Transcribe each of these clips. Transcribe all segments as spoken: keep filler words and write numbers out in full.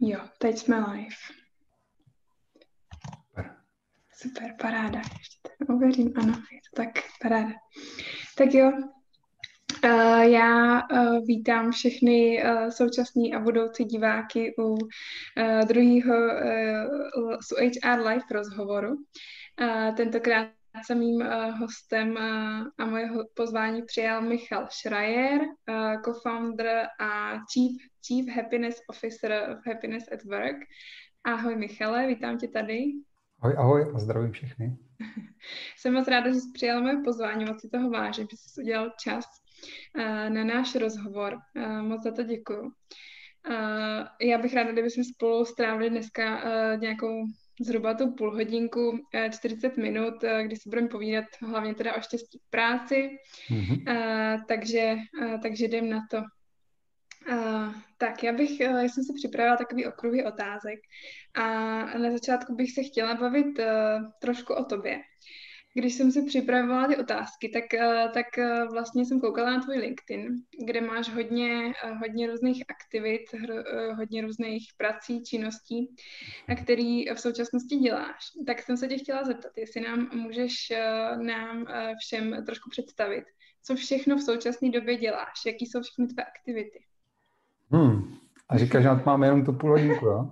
Jo, teď jsme live. Super. Super, paráda. Ještě to ověřím, ano, je to tak, paráda. Tak jo, uh, já uh, vítám všechny uh, současní a budoucí diváky u uh, druhého uh, u H R Live rozhovoru. Uh, tentokrát jsem mým uh, hostem uh, a moje pozvání přijal Michal Schreier, uh, co-founder a chief, chief Happiness Officer of Happiness at Work. Ahoj Michale, vítám tě tady. Ahoj, ahoj a zdravím všechny. Jsem moc ráda, že jsi přijal moje pozvání, moc si toho vážím, že jsi udělal čas uh, na náš rozhovor. Uh, moc za to děkuju. Uh, já bych ráda, kdybychom spolu strávili dneska uh, nějakou zhruba tu půl hodinku, uh, čtyřicet minut, uh, kdy si budeme povídat hlavně teda o štěstí v práci. Mm-hmm. Uh, takže, uh, takže jdem na to. Uh, tak, já bych, uh, já jsem si připravila takový okruhy otázek a na začátku bych se chtěla bavit uh, trošku o tobě. Když jsem si připravovala ty otázky, tak, uh, tak uh, vlastně jsem koukala na tvůj LinkedIn, kde máš hodně, uh, hodně různých aktivit, hro, uh, hodně různých prací, činností, a který v současnosti děláš. Tak jsem se tě chtěla zeptat, jestli nám můžeš uh, nám uh, všem trošku představit, co všechno v současné době děláš, jaký jsou všechny tvé aktivity. Hmm. A říkáš, že na to máme jenom tu půl hodinku, jo?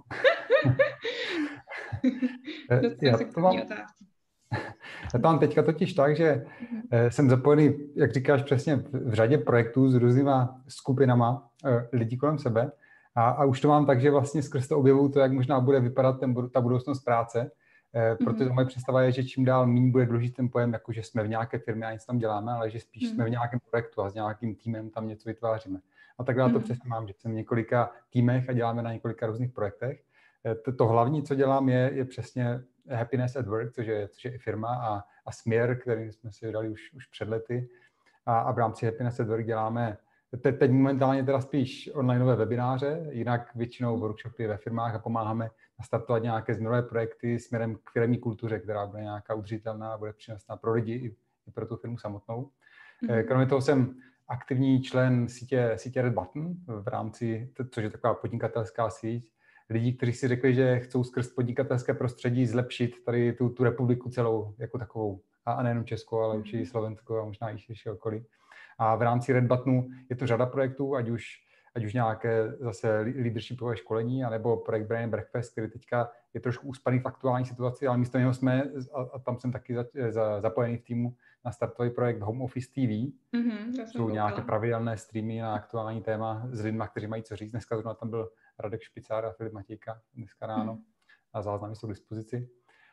já, to mám, já to mám teďka totiž tak, že jsem zapojený, jak říkáš přesně, v řadě projektů s různýma skupinama lidí kolem sebe a, a už to mám tak, že vlastně skrz to objevuju to, jak možná bude vypadat ten, ta budoucnost práce, protože mm-hmm. moje představa je, že čím dál méně bude důležitý ten pojem, jako že jsme v nějaké firmě a nic tam děláme, ale že spíš mm-hmm. jsme v nějakém projektu a s nějakým týmem tam něco vytváříme. A takhle mm-hmm. to přesně mám, že jsem v několika týmech a děláme na několika různých projektech. To, to hlavní, co dělám, je, je přesně Happiness at Work, což je, což je i firma a, a směr, který jsme si vydali už, už před lety. A, a v rámci Happiness at Work děláme te, teď momentálně teda spíš onlineové webináře, jinak většinou workshopy ve firmách a pomáháme nastartovat nějaké změnové projekty směrem k firemní kultuře, která bude nějaká udržitelná a bude přínosná pro lidi i, i pro tu firmu samotnou. Mm-hmm. Kromě toho jsem aktivní člen sítě, sítě Red Button v rámci, což je taková podnikatelská síť, lidí, kteří si řekli, že chcou skrz podnikatelské prostředí zlepšit tady tu, tu republiku celou jako takovou. A, a nejenom Českou, ale určitě Slovensko a možná i širší okolí. A v rámci Red Buttonu je to řada projektů, ať už, ať už nějaké zase leadershipové školení, anebo projekt Brain and Breakfast, který teďka je trošku uspaný v aktuální situaci, ale místo něho jsme, a, a tam jsem taky za, za, zapojený v týmu, na startový projekt Home Office T V. Mm-hmm, jsou nějaké pravidelné streamy na aktuální téma s lidmi, kteří mají co říct. Dneska zrovna tam byl Radek Špicár a Filip Matějka dneska ráno a záznamy jsou k dispozici.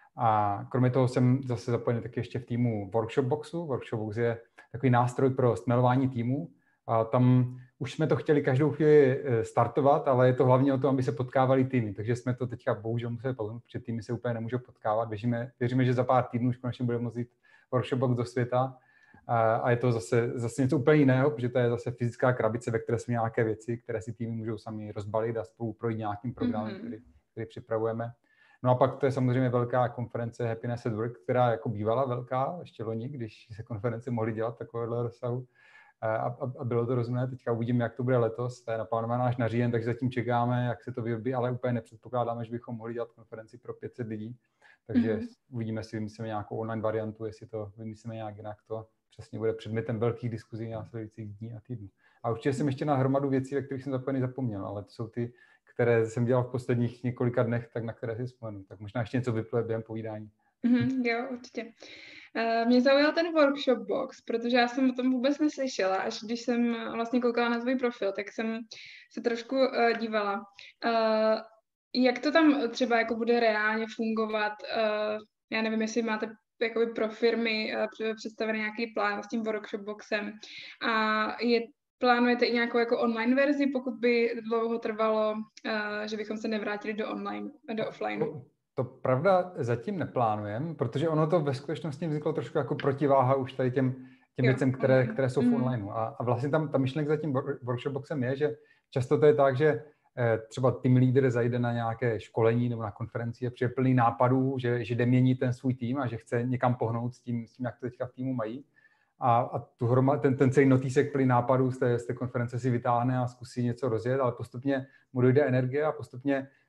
A kromě toho jsem zase zapojený taky ještě v týmu Workshop Boxu. Workshop Box je takový nástroj pro stmelování týmu. A tam už jsme to chtěli každou chvíli startovat, ale je to hlavně o tom, aby se potkávali týmy. Takže jsme to teďka bohužel museli pohnout, protože týmy se úplně nemůžou potkávat. Věříme, věříme, že za pár týdnů už konečně budeme moct jít Workshop Box do světa. A je to zase, zase něco úplně jiného, protože to je zase fyzická krabice, ve které jsou nějaké věci, které si týmy můžou sami rozbalit a spolu projít nějakým programem, mm-hmm. který, který připravujeme. No a pak to je samozřejmě velká konference Happiness at Work, která jako bývala velká ještě loni, když se konference mohly dělat takovéhle rozsahu. A, a, a bylo to rozumné. Teďka uvidíme, jak to bude letos. To je naplánované až na říjen, takže zatím čekáme, jak se to vyrobí, ale úplně nepředpokládáme, že bychom mohli dělat konferenci pro pět set lidí. Takže mm-hmm. uvidíme, jestli vymyslíme nějakou online variantu, jestli to vymyslíme nějak jinak, to přesně bude předmětem velkých diskuzí následujících dní a týdnů. A určitě jsem ještě na hromadu věcí, ve kterých jsem zapojený zapomněl, ale to jsou ty, které jsem dělal v posledních několika dnech, tak na které si vzpomenu. Tak možná ještě něco vypluje během povídání. Mm-hmm, jo, určitě. Uh, mě zaujal ten workshop box, protože já jsem o tom vůbec neslyšela, až když jsem vlastně koukala na tvůj profil, tak jsem se trošku uh, dívala. Uh, jak to tam třeba jako bude reálně fungovat? Uh, já nevím, jestli máte jakoby pro firmy uh, představený nějaký plán s tím workshop boxem a je plánujete i nějakou jako online verzi, pokud by dlouho trvalo, uh, že bychom se nevrátili do online, do offline? To pravda zatím neplánujeme, protože ono to ve skutečnosti vzniklo trošku jako protiváha už tady těm, těm věcem, které, které jsou v onlineu. A, a vlastně tam ta myšlenka za tím workshop boxem je, že často to je tak, že eh, třeba team leader zajde na nějaké školení nebo na konferenci a přijde plný nápadů, že, že jde měnit ten svůj tým a že chce někam pohnout s tím, s tím jak to teďka v týmu mají. A, a tu hroma, ten, ten celý notýsek plný nápadů z té, z té konference si vytáhne a zkusí něco rozjet, ale postupně mu dojde energie a postupně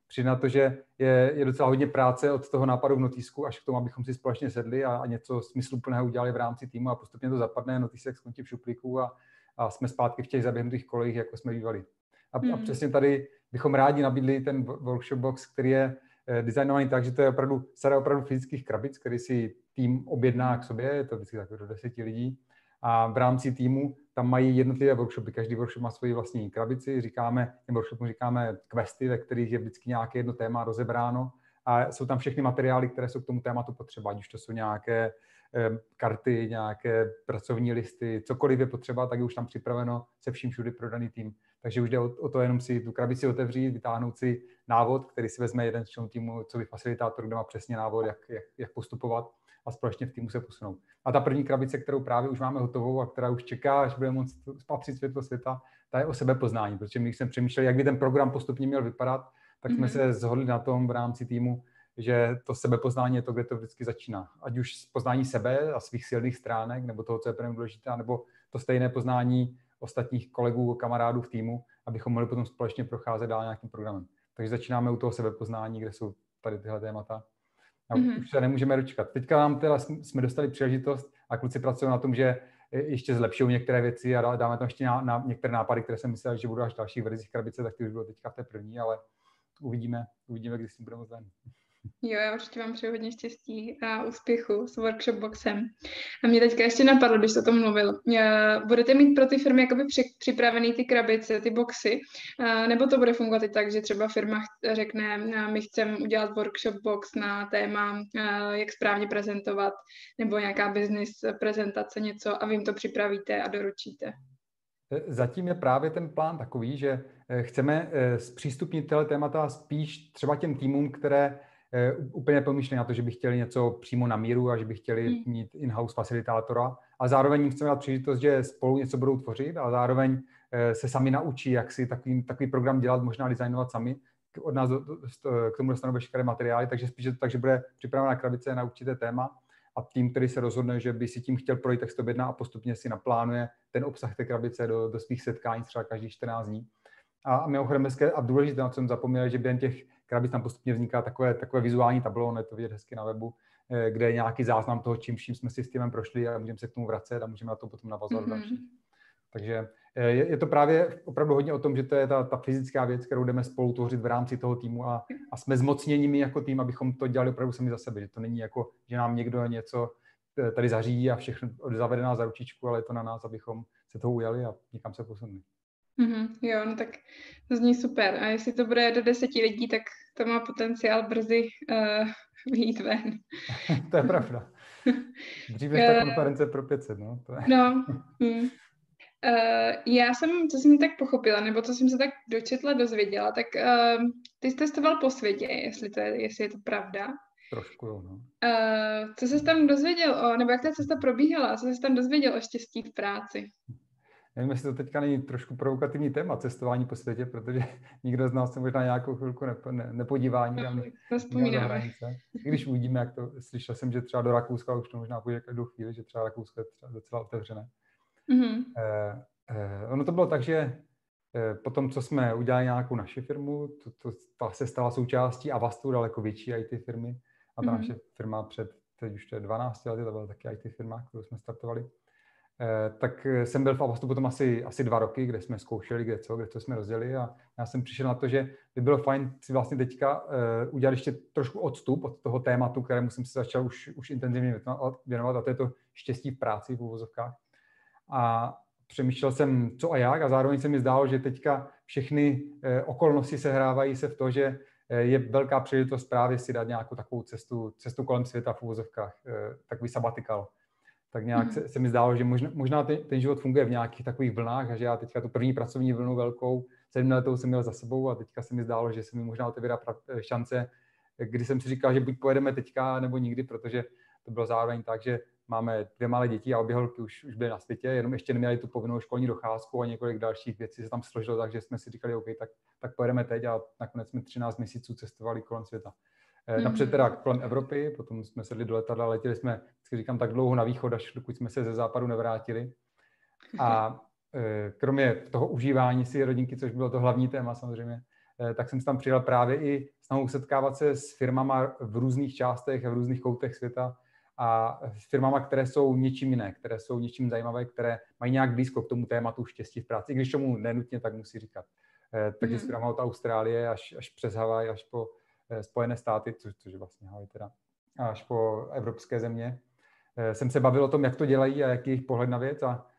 přijde na to, že je, je docela hodně práce od toho nápadu v notýsku až k tomu, abychom si společně sedli a, a něco smysluplného udělali v rámci týmu a postupně to zapadne, notýsek skončí v šuplíku a, a jsme zpátky v těch zaběhnutých kolejích, jako jsme bývali. A, hmm. a přesně tady bychom rádi nabídli ten workshop box, který je designovaný tak, že to je opravdu sada opravdu fyzických krabic, který si tým objedná k sobě, je to vždycky tak do deseti lidí. A v rámci týmu tam mají jednotlivé workshopy. Každý workshop má svoji vlastní krabici, říkáme, těm workshopům říkáme questy, ve kterých je vždycky nějaké jedno téma rozebráno. A jsou tam všechny materiály, které jsou k tomu tématu potřeba, ať už to jsou nějaké eh, karty, nějaké pracovní listy, cokoliv je potřeba, tak je už tam připraveno se vším všude pro daný tým. Takže už jde o, o to jenom si tu krabici otevřít, vytáhnout si návod, který si vezme jeden z členů týmu, co by facilitátor, kde má přesně návod, jak, jak, jak postupovat a společně v týmu se posunout. A ta první krabice, kterou právě už máme hotovou a která už čeká, až bude moct spatřit světlo světa, ta je o sebepoznání, protože my, když jsme přemýšleli, jak by ten program postupně měl vypadat, tak jsme mm-hmm. se shodli na tom v rámci týmu, že to sebepoznání je to, kde to vždycky začíná. Ať už poznání sebe a svých silných stránek, nebo toho, co je pro mě důležité, nebo to stejné poznání ostatních kolegů, kamarádů v týmu, abychom mohli potom společně procházet dál nějakým programem. Takže začínáme u toho sebepoznání, kde jsou tady tyhle témata. A mm-hmm. už se nemůžeme dočkat. Teďka nám teda jsme dostali příležitost a kluci pracují na tom, že ještě zlepšují některé věci a dáme tam ještě na, na některé nápady, které jsem myslel, že budou až v dalších verzích krabice, tak ty už bylo teďka v té první, ale uvidíme, uvidíme, kdy s tím budeme moc ven. Jo, já určitě vám přeju hodně štěstí a úspěchu s workshop boxem. A mě teďka ještě napadlo, když jste o tom mluvil. Budete mít pro ty firmy jakoby připravený ty krabice, ty boxy, nebo to bude fungovat i tak, že třeba firma řekne, my chceme udělat workshop box na téma, jak správně prezentovat, nebo nějaká business prezentace, něco a vy jim to připravíte a doručíte? Zatím je právě ten plán takový, že chceme zpřístupnit tyhle témata spíš třeba těm týmům, které úplně pomýšlí na to, že by chtěli něco přímo na míru a že by chtěli hmm. mít in-house facilitátora. A zároveň jim chceme dát příležitost, že spolu něco budou tvořit a zároveň se sami naučí, jak si takový, takový program dělat, možná designovat sami. Od nás do, do, k tomu dostanou veškeré materiály, takže spíš je to tak, že bude připravená krabice na určité téma a tým, který se rozhodne, že by si tím chtěl projít, tak se to objedná a postupně si naplánuje ten obsah té krabice do, do svých setkání třeba každých čtrnáct dní. A mimochodem hezké a důležité, na co jsem zapomněl, že během těch krabic tam postupně vzniká takové, takové vizuální tablon, je to vidět hezky na webu, kde je nějaký záznam toho, čím vším jsme si s týmem prošli a můžeme se k tomu vracet a můžeme na to potom navazovat mm-hmm. další. Takže je, je to právě opravdu hodně o tom, že to je ta, ta fyzická věc, kterou jdeme spolu tvořit v rámci toho týmu a, a jsme zmocněni my jako tým, abychom to dělali opravdu sami za sebe. Že to není jako, že nám někdo něco tady zařídí a všechno zavede nás za ručičku, ale je to na nás, abychom se toho ujali a někam se posunuli. Mm-hmm, jo, no tak to zní super. A jestli to bude do deseti lidí, tak to má potenciál brzy uh, vyjít ven. To je pravda. Dřív než ta konference pro pět set, no. To je... No. Mm. Uh, já jsem, co jsem tak pochopila, nebo co jsem se tak dočetla, dozvěděla, tak uh, ty jsi testoval po světě, jestli, to je, jestli je to pravda. Trošku, jo, no. Uh, co jsi tam dozvěděl, o, nebo jak ta cesta probíhala, co jsi tam dozvěděl o štěstí v práci? Nevím, jestli to teďka není trošku provokativní téma cestování po světě, protože nikdo z nás se možná nějakou chvilku nepo, ne, nepodívá nikam za hranice. I když uvidíme, jak to, slyšel jsem, že třeba do Rakouska už to možná půjde každou chvíli, že třeba Rakousko je třeba docela otevřené. Mm-hmm. Eh, eh, ono to bylo tak, že eh, potom, co jsme udělali nějakou naši firmu, to, to, ta se stala součástí Avastu, daleko větší í té firmy. A ta mm-hmm. naše firma před, teď už to je dvanáct lety, to byla taky í té firma, kterou jsme startovali. Eh, tak jsem byl v Avastu potom asi, asi dva roky, kde jsme zkoušeli, kde co, kde co jsme rozdělili a já jsem přišel na to, že by bylo fajn si vlastně teďka uh, udělat ještě trošku odstup od toho tématu, kterému jsem se začal už, už intenzivně věnovat a to je to štěstí v práci v uvozovkách. A přemýšlel jsem, co a jak a zároveň se mi zdálo, že teďka všechny uh, okolnosti sehrávají se v to, že uh, je velká příležitost právě si dát nějakou takovou cestu, cestu kolem světa v uvozovkách, uh, takový sabatikal. Tak nějak se, se mi zdálo, že možná, možná ten, ten život funguje v nějakých takových vlnách a že já teďka tu první pracovní vlnu velkou, sedmletou jsem měl za sebou a teďka se mi zdálo, že se mi možná otevírá šance, kdy jsem si říkal, že buď pojedeme teďka nebo nikdy, protože to bylo zároveň tak, že máme dvě malé děti a obě holky už, už byly na světě, jenom ještě neměli tu povinnou školní docházku a několik dalších věcí se tam složilo, takže jsme si říkali, OK, tak, tak pojedeme teď a nakonec jsme třináct měsíců cestovali kolem světa. Napřed teda kolem Evropy, potom jsme sedli do letadla, letěli jsme, říkám, tak dlouho na východ, až dokud jsme se ze západu nevrátili. A kromě toho užívání si rodinky, což bylo to hlavní téma samozřejmě, tak jsem se tam přijel právě i snahu setkávat se s firmama v různých částech a v různých koutech světa a s firmama, které jsou něčím jiné, které jsou něčím zajímavé, které mají nějak blízko k tomu tématu štěstí v práci, i když tomu nenutně tak musí říkat. Takže mm. s firmama od Austrálie až, až přes Havaj, až po Spojené státy, což, což je vlastně Havaj teda, až po evropské země, jsem se bavil o tom, jak to dělají a jaký je jejich pohled na věc a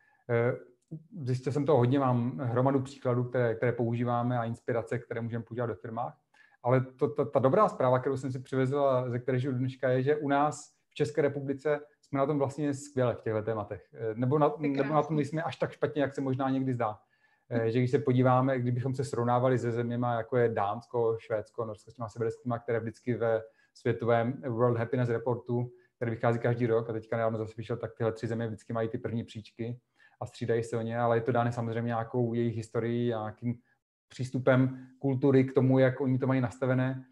zjistil jsem to hodně, mám hromadu příkladů, které, které používáme a inspirace, které můžeme používat ve firmách. Ale to, to, ta dobrá zpráva, kterou jsem si přivezl a ze které žiju dneška, je, že u nás v České republice jsme na tom vlastně skvěle v těchto tématech. Nebo na, nebo na tom nejsme až tak špatně, jak se možná někdy zdá. Že když se podíváme, kdybychom se srovnávali se zeměma, jako je Dánsko, Švédsko, Norsko, s těma severskýma, které vždycky ve světovém World Happiness Reportu, který vychází každý rok, a teďka nedávno zase vyšel, tak tyhle tři země vždycky mají ty první příčky a střídají se o ně, ale je to dáno samozřejmě nějakou jejich historií a nějakým přístupem kultury k tomu, jak oni to mají nastavené.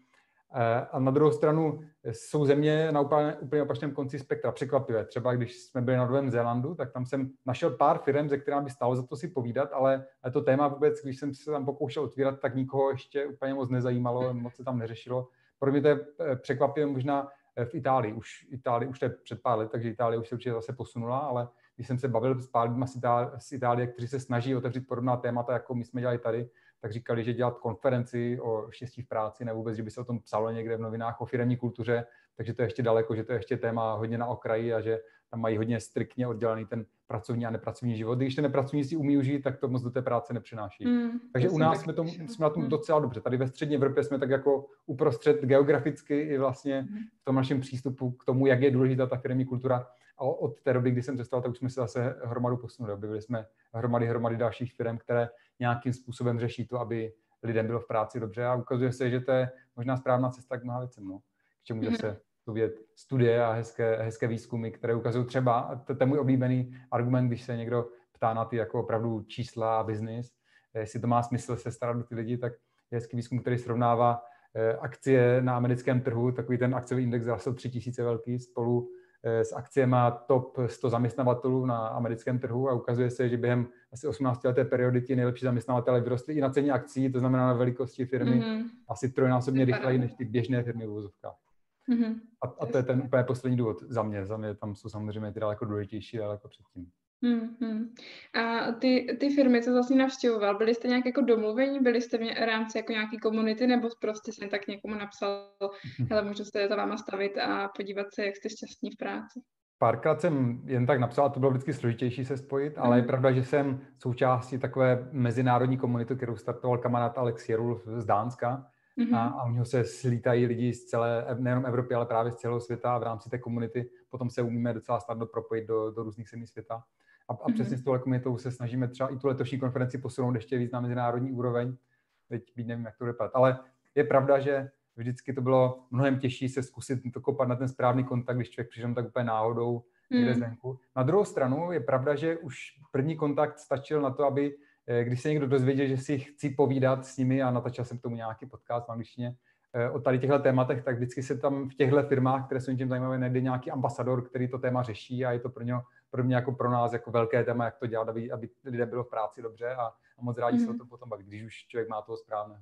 A na druhou stranu jsou země na úplně, úplně opačném konci spektra, překvapivé. Třeba když jsme byli na Novém Zélandu, tak tam jsem našel pár firem, ze kterými by stálo za to si povídat, ale to téma vůbec, když jsem se tam pokoušel otvírat, tak nikoho ještě úplně moc nezajímalo, moc se tam neřešilo. Pro mě to je překvapivé možná v Itálii. Už Itálii, už to je před pár let, takže Itálie už se určitě zase posunula, ale když jsem se bavil s pár lidmi z Itálie, kteří se snaží otevřít podobná témata, jako my jsme dělali tady, tak říkali, že dělat konferenci o štěstí v práci, nebo vůbec, že by se o tom psalo někde v novinách o firemní kultuře, takže to je ještě daleko, že to je ještě téma hodně na okraji a že tam mají hodně striktně oddělený ten pracovní a nepracovní život. Když ten nepracovní si umí užít, tak to moc do té práce nepřináší. Mm, takže u nás jsme, tom, jsme na tom mm. docela dobře. Tady ve střední Evropě jsme tak jako uprostřed geograficky i vlastně v tom našem přístupu k tomu, jak je důležitá ta firemní kultura. A od té doby, kdy jsem cestoval, tak už jsme se zase hromadu posunuli. Objevili jsme hromady, hromady dalších firm, které nějakým způsobem řeší to, aby lidem bylo v práci dobře. A ukazuje se, že to je možná správná cesta k mnoha věcem. No. K čemu mm. se studiet studie a hezké, hezké výzkumy, které ukazují třeba, a to, to je můj oblíbený argument, když se někdo ptá na ty jako opravdu čísla a biznis, jestli to má smysl se starat o ty lidi, tak je hezký výzkum, který srovnává akcie na americkém trhu, takový ten akciový index Russell tři tisíce velký, spolu s akciemi top sto zaměstnavatelů na americkém trhu a ukazuje se, že během asi osmnáctileté periody ti nejlepší zaměstnavatelé vyrostli i na ceně akcí, to znamená na velikosti firmy mm-hmm. asi trojnásobně rychleji než ty běžné firmy v uvozovkách. Mm-hmm. A, a to je ten úplně poslední důvod za mě. Za mě tam jsou samozřejmě ty daleko důležitější, daleko předtím. Mm-hmm. A ty, ty firmy, co vlastně navštěvoval, byli jste nějak jako domluvení, byli jste v rámci jako nějaký komunity, nebo prostě jsem tak někomu napsal, hele, můžu se za váma stavit a podívat se, jak jste šťastní v práci? Párkrát jsem jen tak napsal, a to bylo vždycky složitější se spojit, ale mm. je pravda, že jsem součástí takové mezinárodní komunity, kterou startoval kamarád Alex Jerul z Dánska. Mm-hmm. A, a u něho se slítají lidi z celé, nejenom Evropy, ale právě z celého světa a v rámci té komunity potom se umíme docela snadno propojit do, do různých zemí světa. A, a mm-hmm. přesně s touhle komunitou se snažíme třeba i tu letošní konferenci posunout ještě víc na mezinárodní úroveň. Teď nevím, jak to vypadá. Ale je pravda, že vždycky to bylo mnohem těžší se zkusit to kopat na ten správný kontakt, když člověk přišel tak úplně náhodou někde mm. zvenku. Na druhou stranu je pravda, že už první kontakt stačil na to, aby když se někdo dozvěděl, že si chci povídat s nimi a natočil jsem k tomu nějaký podcast v angličtině o tady těchto tématech, tak vždycky se tam v těchto firmách, které jsou něčím zajímavé, najde nějaký ambasador, který to téma řeší a je to pro ně, pro mě jako pro nás jako velké téma, jak to dělat, aby, aby lidé bylo v práci dobře a, a moc rádi mm. se o tom potom baví, když už člověk má toho správného.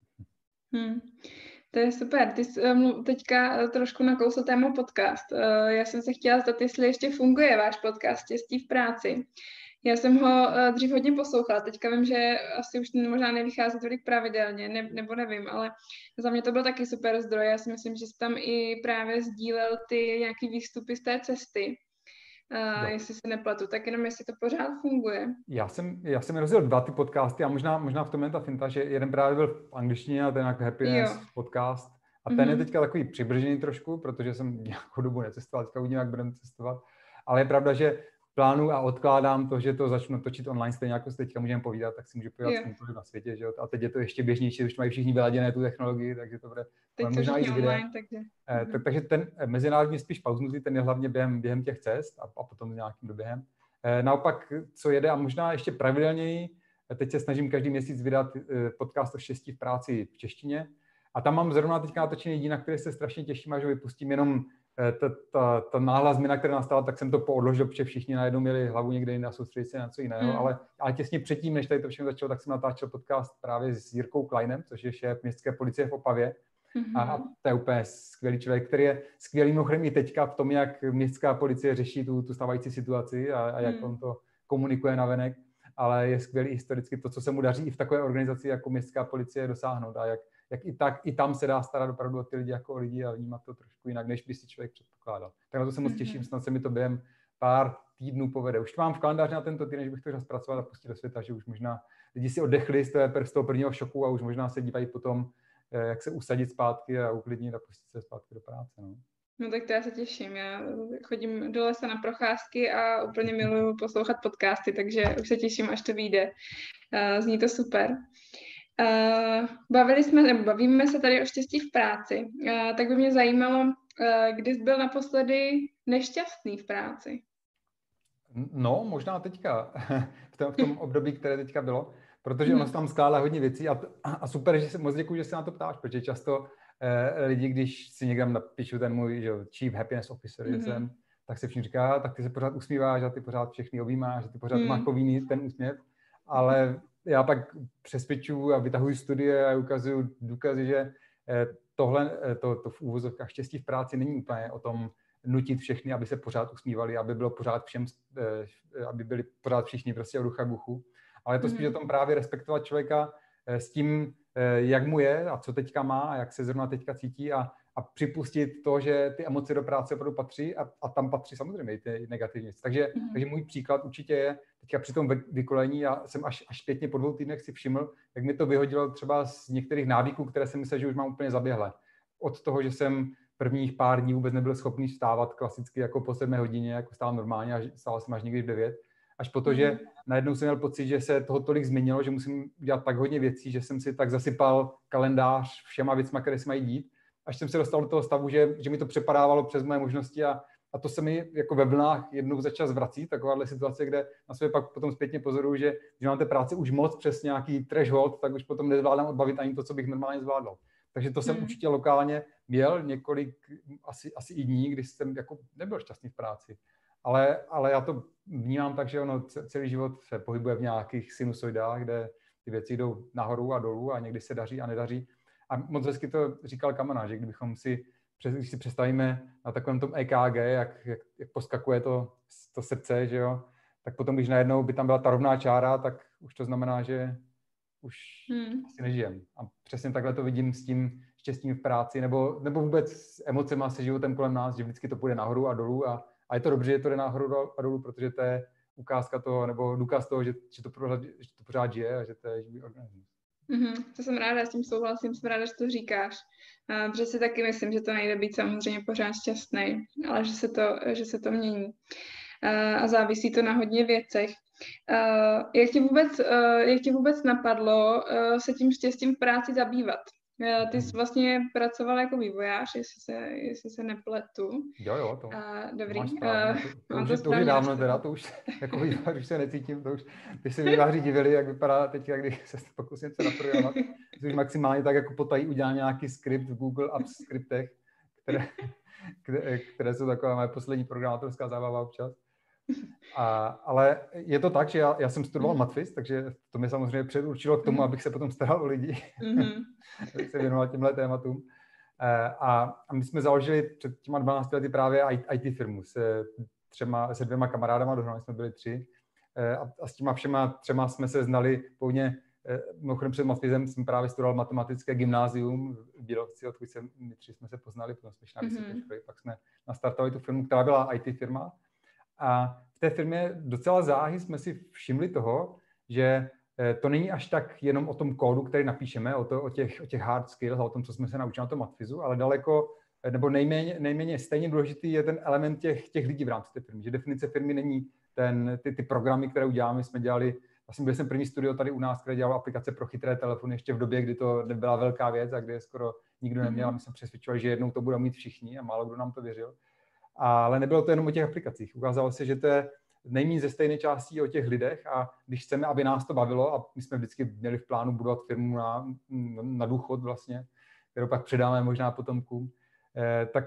Hmm. To je super. Ty jsi um, teďka trošku nakousl téma podcast. Uh, já jsem se chtěla zeptat, jestli ještě funguje váš podcast Štěstí v práci. Já jsem ho uh, dřív hodně poslouchala, teďka vím, že asi už možná nevychází tolik pravidelně, ne, nebo nevím, ale za mě to byl taky super zdroj. Já si myslím, že jsi tam i právě sdílel ty nějaký výstupy z té cesty. Uh, jestli se nepletu, tak jenom jestli to pořád funguje. Já jsem, já jsem rozdělil dva ty podcasty a možná, možná v tom je ta finta, že jeden právě byl v angličtině a ten jako Happiness jo. podcast a ten mm-hmm. je teďka takový přibržený trošku, protože jsem nějakou dobu necestoval, teďka uvidím, jak budeme cestovat, ale je pravda, že plánu a odkládám to, že to začnu točit online, stejně jako se teďka můžeme povídat, tak si můžu povídat s kýmkoliv na světě, že jo? A teď je to ještě běžnější, už mají všichni vyladěné tu technologii, takže to bude možná i online, takže... Eh, tak, takže ten mezinárodní spíš pauznutý, ten je hlavně během, během těch cest a, a potom s nějakým doběhem. Eh, naopak, co jede a možná ještě pravidelněji, teď se snažím každý měsíc vydat eh, podcast o štěstí v práci v češtině a tam mám zrovna teďka natočený díl, na který se strašně těším, až ho vypustím jenom ta, ta, ta náhlá změna, která nastala, tak jsem to poodložil, protože všichni najednou měli hlavu někde jinde a soustředit se na co jiného, mm. ale, ale těsně předtím, než tady to všechno začalo, tak jsem natáčel podcast právě s Jirkou Kleinem, což je šéf městské policie v Opavě. Mm-hmm. A to je úplně skvělý člověk, který je skvělý mimochodem i teďka v tom, jak městská policie řeší tu, tu stávající situaci a, a jak mm. on to komunikuje navenek, ale je skvělý historicky to, co se mu daří i v takové organizaci jako městská policie dosáhnout a jak, jak i, tak, i tam se dá starat opravdu o ty lidi jako o lidi a vnímat to trošku jinak, než by si člověk předpokládal. Tak na to se moc těším, mm-hmm. snad se mi to během pár týdnů povede. Už mám v kalendáři na tento týden, než bych to chtěl zpracovat a pustit do světa, že už možná lidi si oddechli z toho prvního šoku a už možná se dívají potom, jak se usadit zpátky a uklidnit a pustit se zpátky do práce. No. No tak to já se těším. Já chodím do lesa na procházky a úplně miluju poslouchat podcasty, takže už se těším, až to vyjde. Uh, zní to super. Uh, bavili jsme, nebo bavíme se tady o štěstí v práci. Uh, tak by mě zajímalo, uh, kdy jsi byl naposledy nešťastný v práci? No, možná teďka. v, tom, v tom období, které teďka bylo. Protože hmm. ono se tam skládá hodně věcí a, a super, že se moc děkuji, že se na to ptáš, protože často eh, lidi, když si někam napíšu ten můj že, Chief Happiness Officer, hmm. jsem, tak se všichni říká, tak ty se pořád usmíváš a ty pořád všechny objímáš, a ty pořád hmm. máš povinný ten úsměv, ale já pak přesvědčuju a vytahuji studie a ukazuju důkazy, že eh, tohle, eh, to, to v úvozovkách štěstí v práci není úplně o tom nutit všechny, aby se pořád usmívali, aby bylo pořád všem, eh, aby byli pořád všichni prostě o ducha buchu. Ale je to spíš o tom právě respektovat člověka s tím, jak mu je a co teďka má a jak se zrovna teďka cítí a, a připustit to, že ty emoce do práce opravdu patří a, a tam patří samozřejmě i ty negativní věci. Takže, mm. takže můj příklad určitě je teďka při tom vykolení, já jsem až, až zpětně po dvou týdnech si všiml, jak mi to vyhodilo třeba z některých návyků, které jsem myslel, že už mám úplně zaběhlé. Od toho, že jsem prvních pár dní vůbec nebyl schopný vstávat klasicky jako po sedmé hodině, jako stál normálně a stál jsem až někdy v devět. Až proto, že najednou jsem měl pocit, že se toho tolik změnilo, že musím dělat tak hodně věcí, že jsem si tak zasypal kalendář všema věcma, které se mají dít, až jsem se dostal do toho stavu, že, že mi to přepadávalo přes moje možnosti a, a to se mi jako ve vlnách jednou za čas vrací, takováhle situace, kde na sebe pak potom zpětně pozoruju, že, že mám té práce už moc přes nějaký threshold, tak už potom nezvládám odbavit ani to, co bych normálně zvládl. Takže to jsem hmm. určitě lokálně měl několik, asi, asi i dní, kdy jsem jako nebyl šťastný v práci. Ale, ale já to vnímám tak, že ono celý život se pohybuje v nějakých sinusoidách, kde ty věci jdou nahoru a dolů a někdy se daří a nedaří. A moc hezky to říkal Kamana, že kdybychom si, když si představíme na takovém tom E K G, jak, jak, jak poskakuje to, to srdce, že jo, tak potom, když najednou by tam byla ta rovná čára, tak už to znamená, že už hmm. asi nežijem. A přesně takhle to vidím s tím štěstím v práci, nebo, nebo vůbec s emocema, se životem kolem nás, že vždycky to půjde nahoru a dolů a A je to dobře, že to jde nahoru a dolů, protože to je ukázka toho, nebo důkaz toho, že, že, to, pořád, že to pořád žije a že to je živý organismus. Mm-hmm, to jsem ráda, s tím souhlasím, jsem ráda, že to říkáš. Uh, protože si taky myslím, že to nejde být samozřejmě pořád šťastný, ale že se to, že se to mění. Uh, a závisí to na hodně věcech. Uh, jak, tě vůbec, uh, jak tě vůbec napadlo uh, se tím štěstím v práci zabývat? Ty jsi vlastně pracoval jako vývojář, jestli se, jestli se nepletu. Jo, jo, to uh, dobrý. máš správně. To, to, to, už, to už je dávno teda, to už jako vývojář už se necítím, to už, když se vývojáři divili, jak vypadá teď, když se pokusím se naprogramovat, už maximálně tak jako potají udělá nějaký skript v Google Apps skriptech, které, které, které jsou taková moje poslední programátorská zábava občas. A, ale je to tak, že já, já jsem studoval matfis, takže to mě samozřejmě předurčilo k tomu, abych se potom staral o lidi, mm-hmm. abych se věnoval těmhle tématům. A, a my jsme založili před těma dvanácti lety právě í té firmu se, třema, se dvěma kamarádama, dohromady jsme byli tři. A, a s těma všema třema jsme se znali původně, mimochodem před matfisem jsem právě studoval matematické gymnázium v Bílovci, odkud se, my tři jsme se poznali, potom jsme šli na vysoké školy, pak jsme nastartovali tu firmu, která byla í té firma. A v té firmě docela záhy jsme si všimli toho, že to není až tak jenom o tom kódu, který napíšeme, o, to, o, těch, o těch hard skills a o tom, co jsme se naučili na tom matfizu, ale daleko, nebo nejméně, nejméně stejně důležitý je ten element těch, těch lidí v rámci té firmy. Že definice firmy není ten, ty, ty programy, které uděláme, jsme dělali, vlastně byl jsem první studio tady u nás, které dělalo aplikace pro chytré telefony ještě v době, kdy to nebyla velká věc a kde skoro nikdo neměl. My jsme přesvědčovali, že jednou to budou mít všichni a málo kdo nám to věřil. Ale nebylo to jenom o těch aplikacích. Ukázalo se, že to je nejméně ze stejné částí o těch lidech a když chceme, aby nás to bavilo, a my jsme vždycky měli v plánu budovat firmu na, na důchod vlastně, kterou pak předáme možná potomkům, eh, tak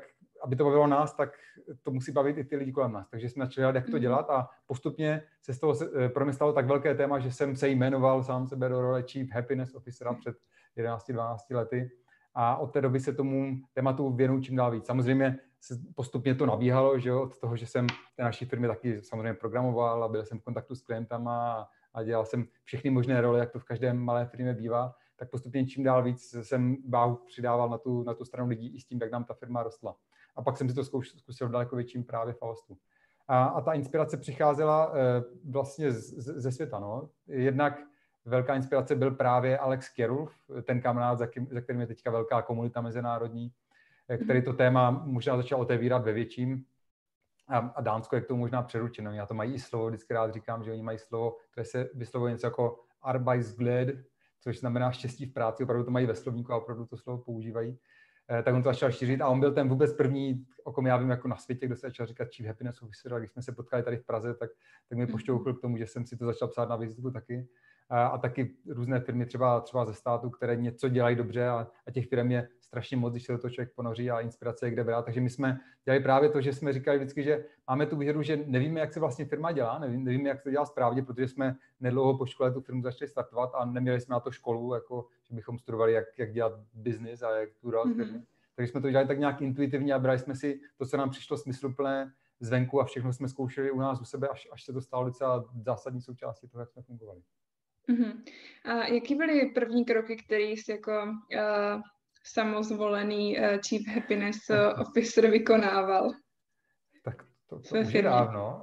aby to bavilo nás, tak to musí bavit i ty lidi kolem nás. Takže jsme začali dělat, jak to dělat a postupně se z toho pro mě stalo tak velké téma, že jsem se jmenoval sám sebe do role Chief Happiness Officera před jedenácti dvanácti lety a od té doby se tomu tématu věnuju čím dál víc. Samozřejmě se postupně to nabíhalo, že jo, od toho, že jsem v té naší firmě taky samozřejmě programoval a byl jsem v kontaktu s klientama a dělal jsem všechny možné role, jak to v každé malé firmě bývá, tak postupně čím dál víc jsem váhu přidával na tu, na tu stranu lidí i s tím, jak nám ta firma rostla. A pak jsem si to zkusil v daleko větším právě v Avastu. A, a ta inspirace přicházela e, vlastně z, z, ze světa. No. Jednak velká inspirace byl právě Alex Kjerulf, ten kamarád, za, kým, za kterým je teďka velká komunita mezinárodní, který to téma možná začal otevírat ve větším. A, a Dánsko je k tomu možná přeručeno. Já to mají i slovo, vždycky rád říkám, že oni mají slovo, které se vyslovuje něco jako Arbeidsglede, což znamená štěstí v práci, opravdu to mají ve slovníku a opravdu to slovo používají. Eh, tak on to začal šířit a on byl ten vůbec první, o kom já vím jako na světě, kdo se začal říkat Chief Happiness Officer, a když jsme se potkali tady v Praze, tak, tak mě pošťouchl k tomu, že jsem si to začal psát na vizitku taky. A, a taky různé firmy třeba, třeba ze státu, které něco dělají dobře a, a těch firm je strašně moc, když se do toho člověk ponoří a inspirace je kde brát. Takže my jsme dělali právě to, že jsme říkali vždycky, že máme tu výhodu, že nevíme, jak se vlastně firma dělá, nevíme, nevíme jak se dělá správně, protože jsme nedlouho po škole tu firmu začali startovat a neměli jsme na to školu, jako, že bychom studovali, jak, jak dělat biznis a jak tu dělat firmy. Mm-hmm. Takže jsme to dělali tak nějak intuitivně a brali jsme si to, co nám přišlo smysluplné zvenku a všechno jsme zkoušeli u nás u sebe, až, až se to stalo docela zásadní součástí toho, jak jsme fungovali. Uh-huh. A jaký byly první kroky, které jsi jako uh, samozvolený uh, Chief Happiness Officer vykonával? Tak to, to už je dávno.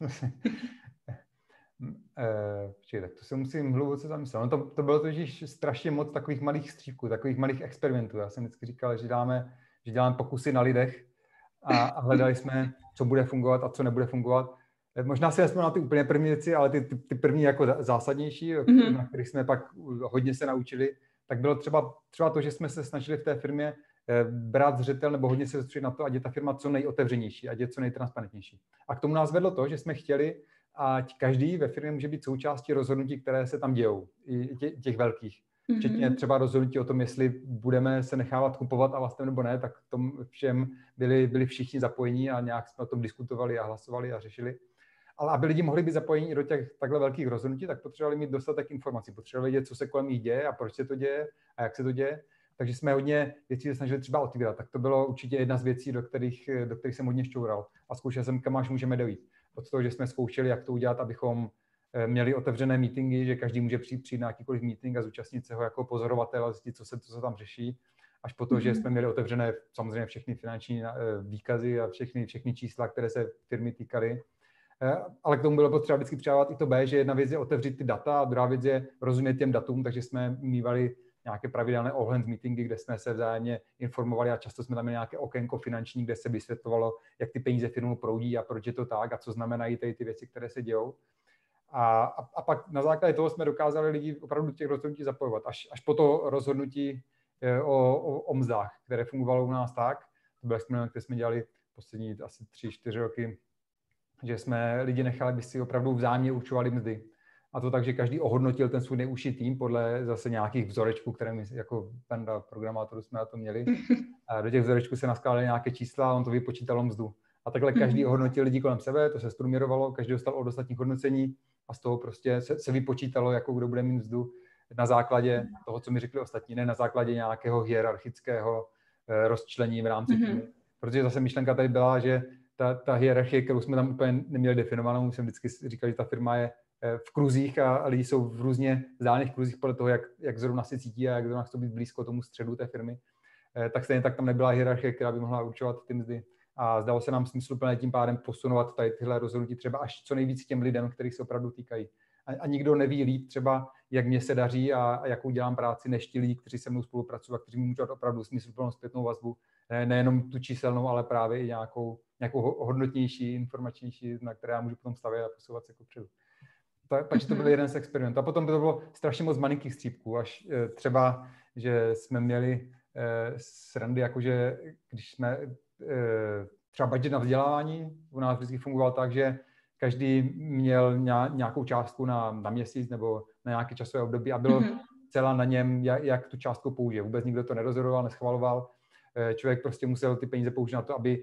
e, počkej, tak to se musím hluboce zamyslet. No to, to bylo totiž strašně moc takových malých střípků, takových malých experimentů. Já jsem vždycky říkal, že děláme, že děláme pokusy na lidech a, a hledali jsme, co bude fungovat a co nebude fungovat. Možná si vezmu na ty úplně první věci, ale ty, ty, ty první jako zásadnější, mm-hmm. na kterých jsme pak hodně se naučili, tak bylo třeba, třeba to, že jsme se snažili v té firmě brát zřetel nebo hodně se soustředit na to, ať je ta firma co nejotevřenější, ať je co nejtransparentnější. A k tomu nás vedlo to, že jsme chtěli, ať každý ve firmě může být součástí rozhodnutí, které se tam dějou, i těch velkých. Mm-hmm. Včetně třeba rozhodnutí o tom, jestli budeme se nechávat kupovat a vlastně nebo ne, tak v tom všem byli, byli všichni zapojení a nějak jsme o tom diskutovali a hlasovali a řešili. Ale aby lidi mohli být zapojeni i do těch takhle velkých rozhodnutí, tak potřebovali mít dostatek informací. Potřebovali vědět, co se kolem nich děje a proč se to děje a jak se to děje. Takže jsme hodně věcí se snažili třeba otvírat. Tak to bylo určitě jedna z věcí, do kterých, do kterých jsem hodně šťoural. A zkoušel jsem, kam až můžeme dojít. Od toho, že jsme zkoušeli, jak to udělat, abychom měli otevřené meetingy, že každý může přijít, přijít na jakýkoliv meeting a zúčastnit se ho jako pozorovatel a zjistit, co se, co se tam řeší. Až po to, mm-hmm. že jsme měli otevřené samozřejmě všechny finanční výkazy a všechny, všechny čísla, které se firmy týkaly. Ale k tomu bylo potřeba vždycky přidávat i to B, že jedna věc je otevřít ty data a druhá věc je rozumět těm datům, takže jsme mívali nějaké pravidelné all-hands meetingy, kde jsme se vzájemně informovali a často jsme tam měli nějaké okénko finanční, kde se vysvětlovalo, jak ty peníze firmu proudí a proč je to tak a co znamenají tady ty věci, které se dějou. A, a, a pak na základě toho jsme dokázali lidi opravdu těch rozhodnutí zapojovat. Až, až po to rozhodnutí o, o, o mzdách, které fungovalo u nás tak, to byl experiment, který jsme dělali poslední asi tři, čtyři roky, že jsme lidi nechali, aby si opravdu vzájemně určovali mzdy. A to tak, že každý ohodnotil ten svůj nejúžší tým podle zase nějakých vzorečků, které my jako panda programátorů jsme na to měli. A do těch vzorečků se naskládaly nějaké čísla a on to vypočítalo mzdu. A takhle každý ohodnotil lidi kolem sebe, to se zprůměrovalo, každý dostal od ostatních hodnocení a z toho prostě se, se vypočítalo, jakou kdo bude mít mzdu na základě toho, co mi řekli ostatní, ne na základě nějakého hierarchického eh, rozčlení v rámci mm-hmm. týmu. Protože zase myšlenka tady byla, že ta, ta hierarchie, kterou jsme tam úplně neměli definovanou, jsem vždycky říkal, že ta firma je v kruzích a lidi jsou v různě vzdálených kruzích podle toho, jak, jak zrovna se cítí a jak zrovna chce být blízko tomu středu té firmy. Tak stejně tak tam nebyla hierarchie, která by mohla určovat ty mzdy. A zdalo se nám smysluplné tím pádem posunovat tady tyhle rozhodnutí třeba až co nejvíc těm lidem, kterých se opravdu týkají. A, a nikdo neví líp třeba, jak mě se daří a, a jakou dělám práci, než ti lidi, kteří se mnou spolupracují a kteří mi můžou dát opravdu smysluplnou zpětnou vazbu. Ne, nejenom tu číselnou, ale právě i nějakou, nějakou hodnotnější, informačnější, na které já můžu potom stavět a posouvat se kupředu. Takže to byl jeden z experimentů. A potom to bylo strašně moc malinkých střípků, až třeba, že jsme měli srandy, jakože když jsme třeba budget na vzdělávání, u nás vždycky fungoval tak, že každý měl nějakou částku na, na měsíc nebo na nějaké časové období a bylo mm-hmm. celá na něm, jak, jak tu částku použije. Vůbec nikdo to nerozhodoval, neschvaloval. člověk prostě musel ty peníze použít na to, aby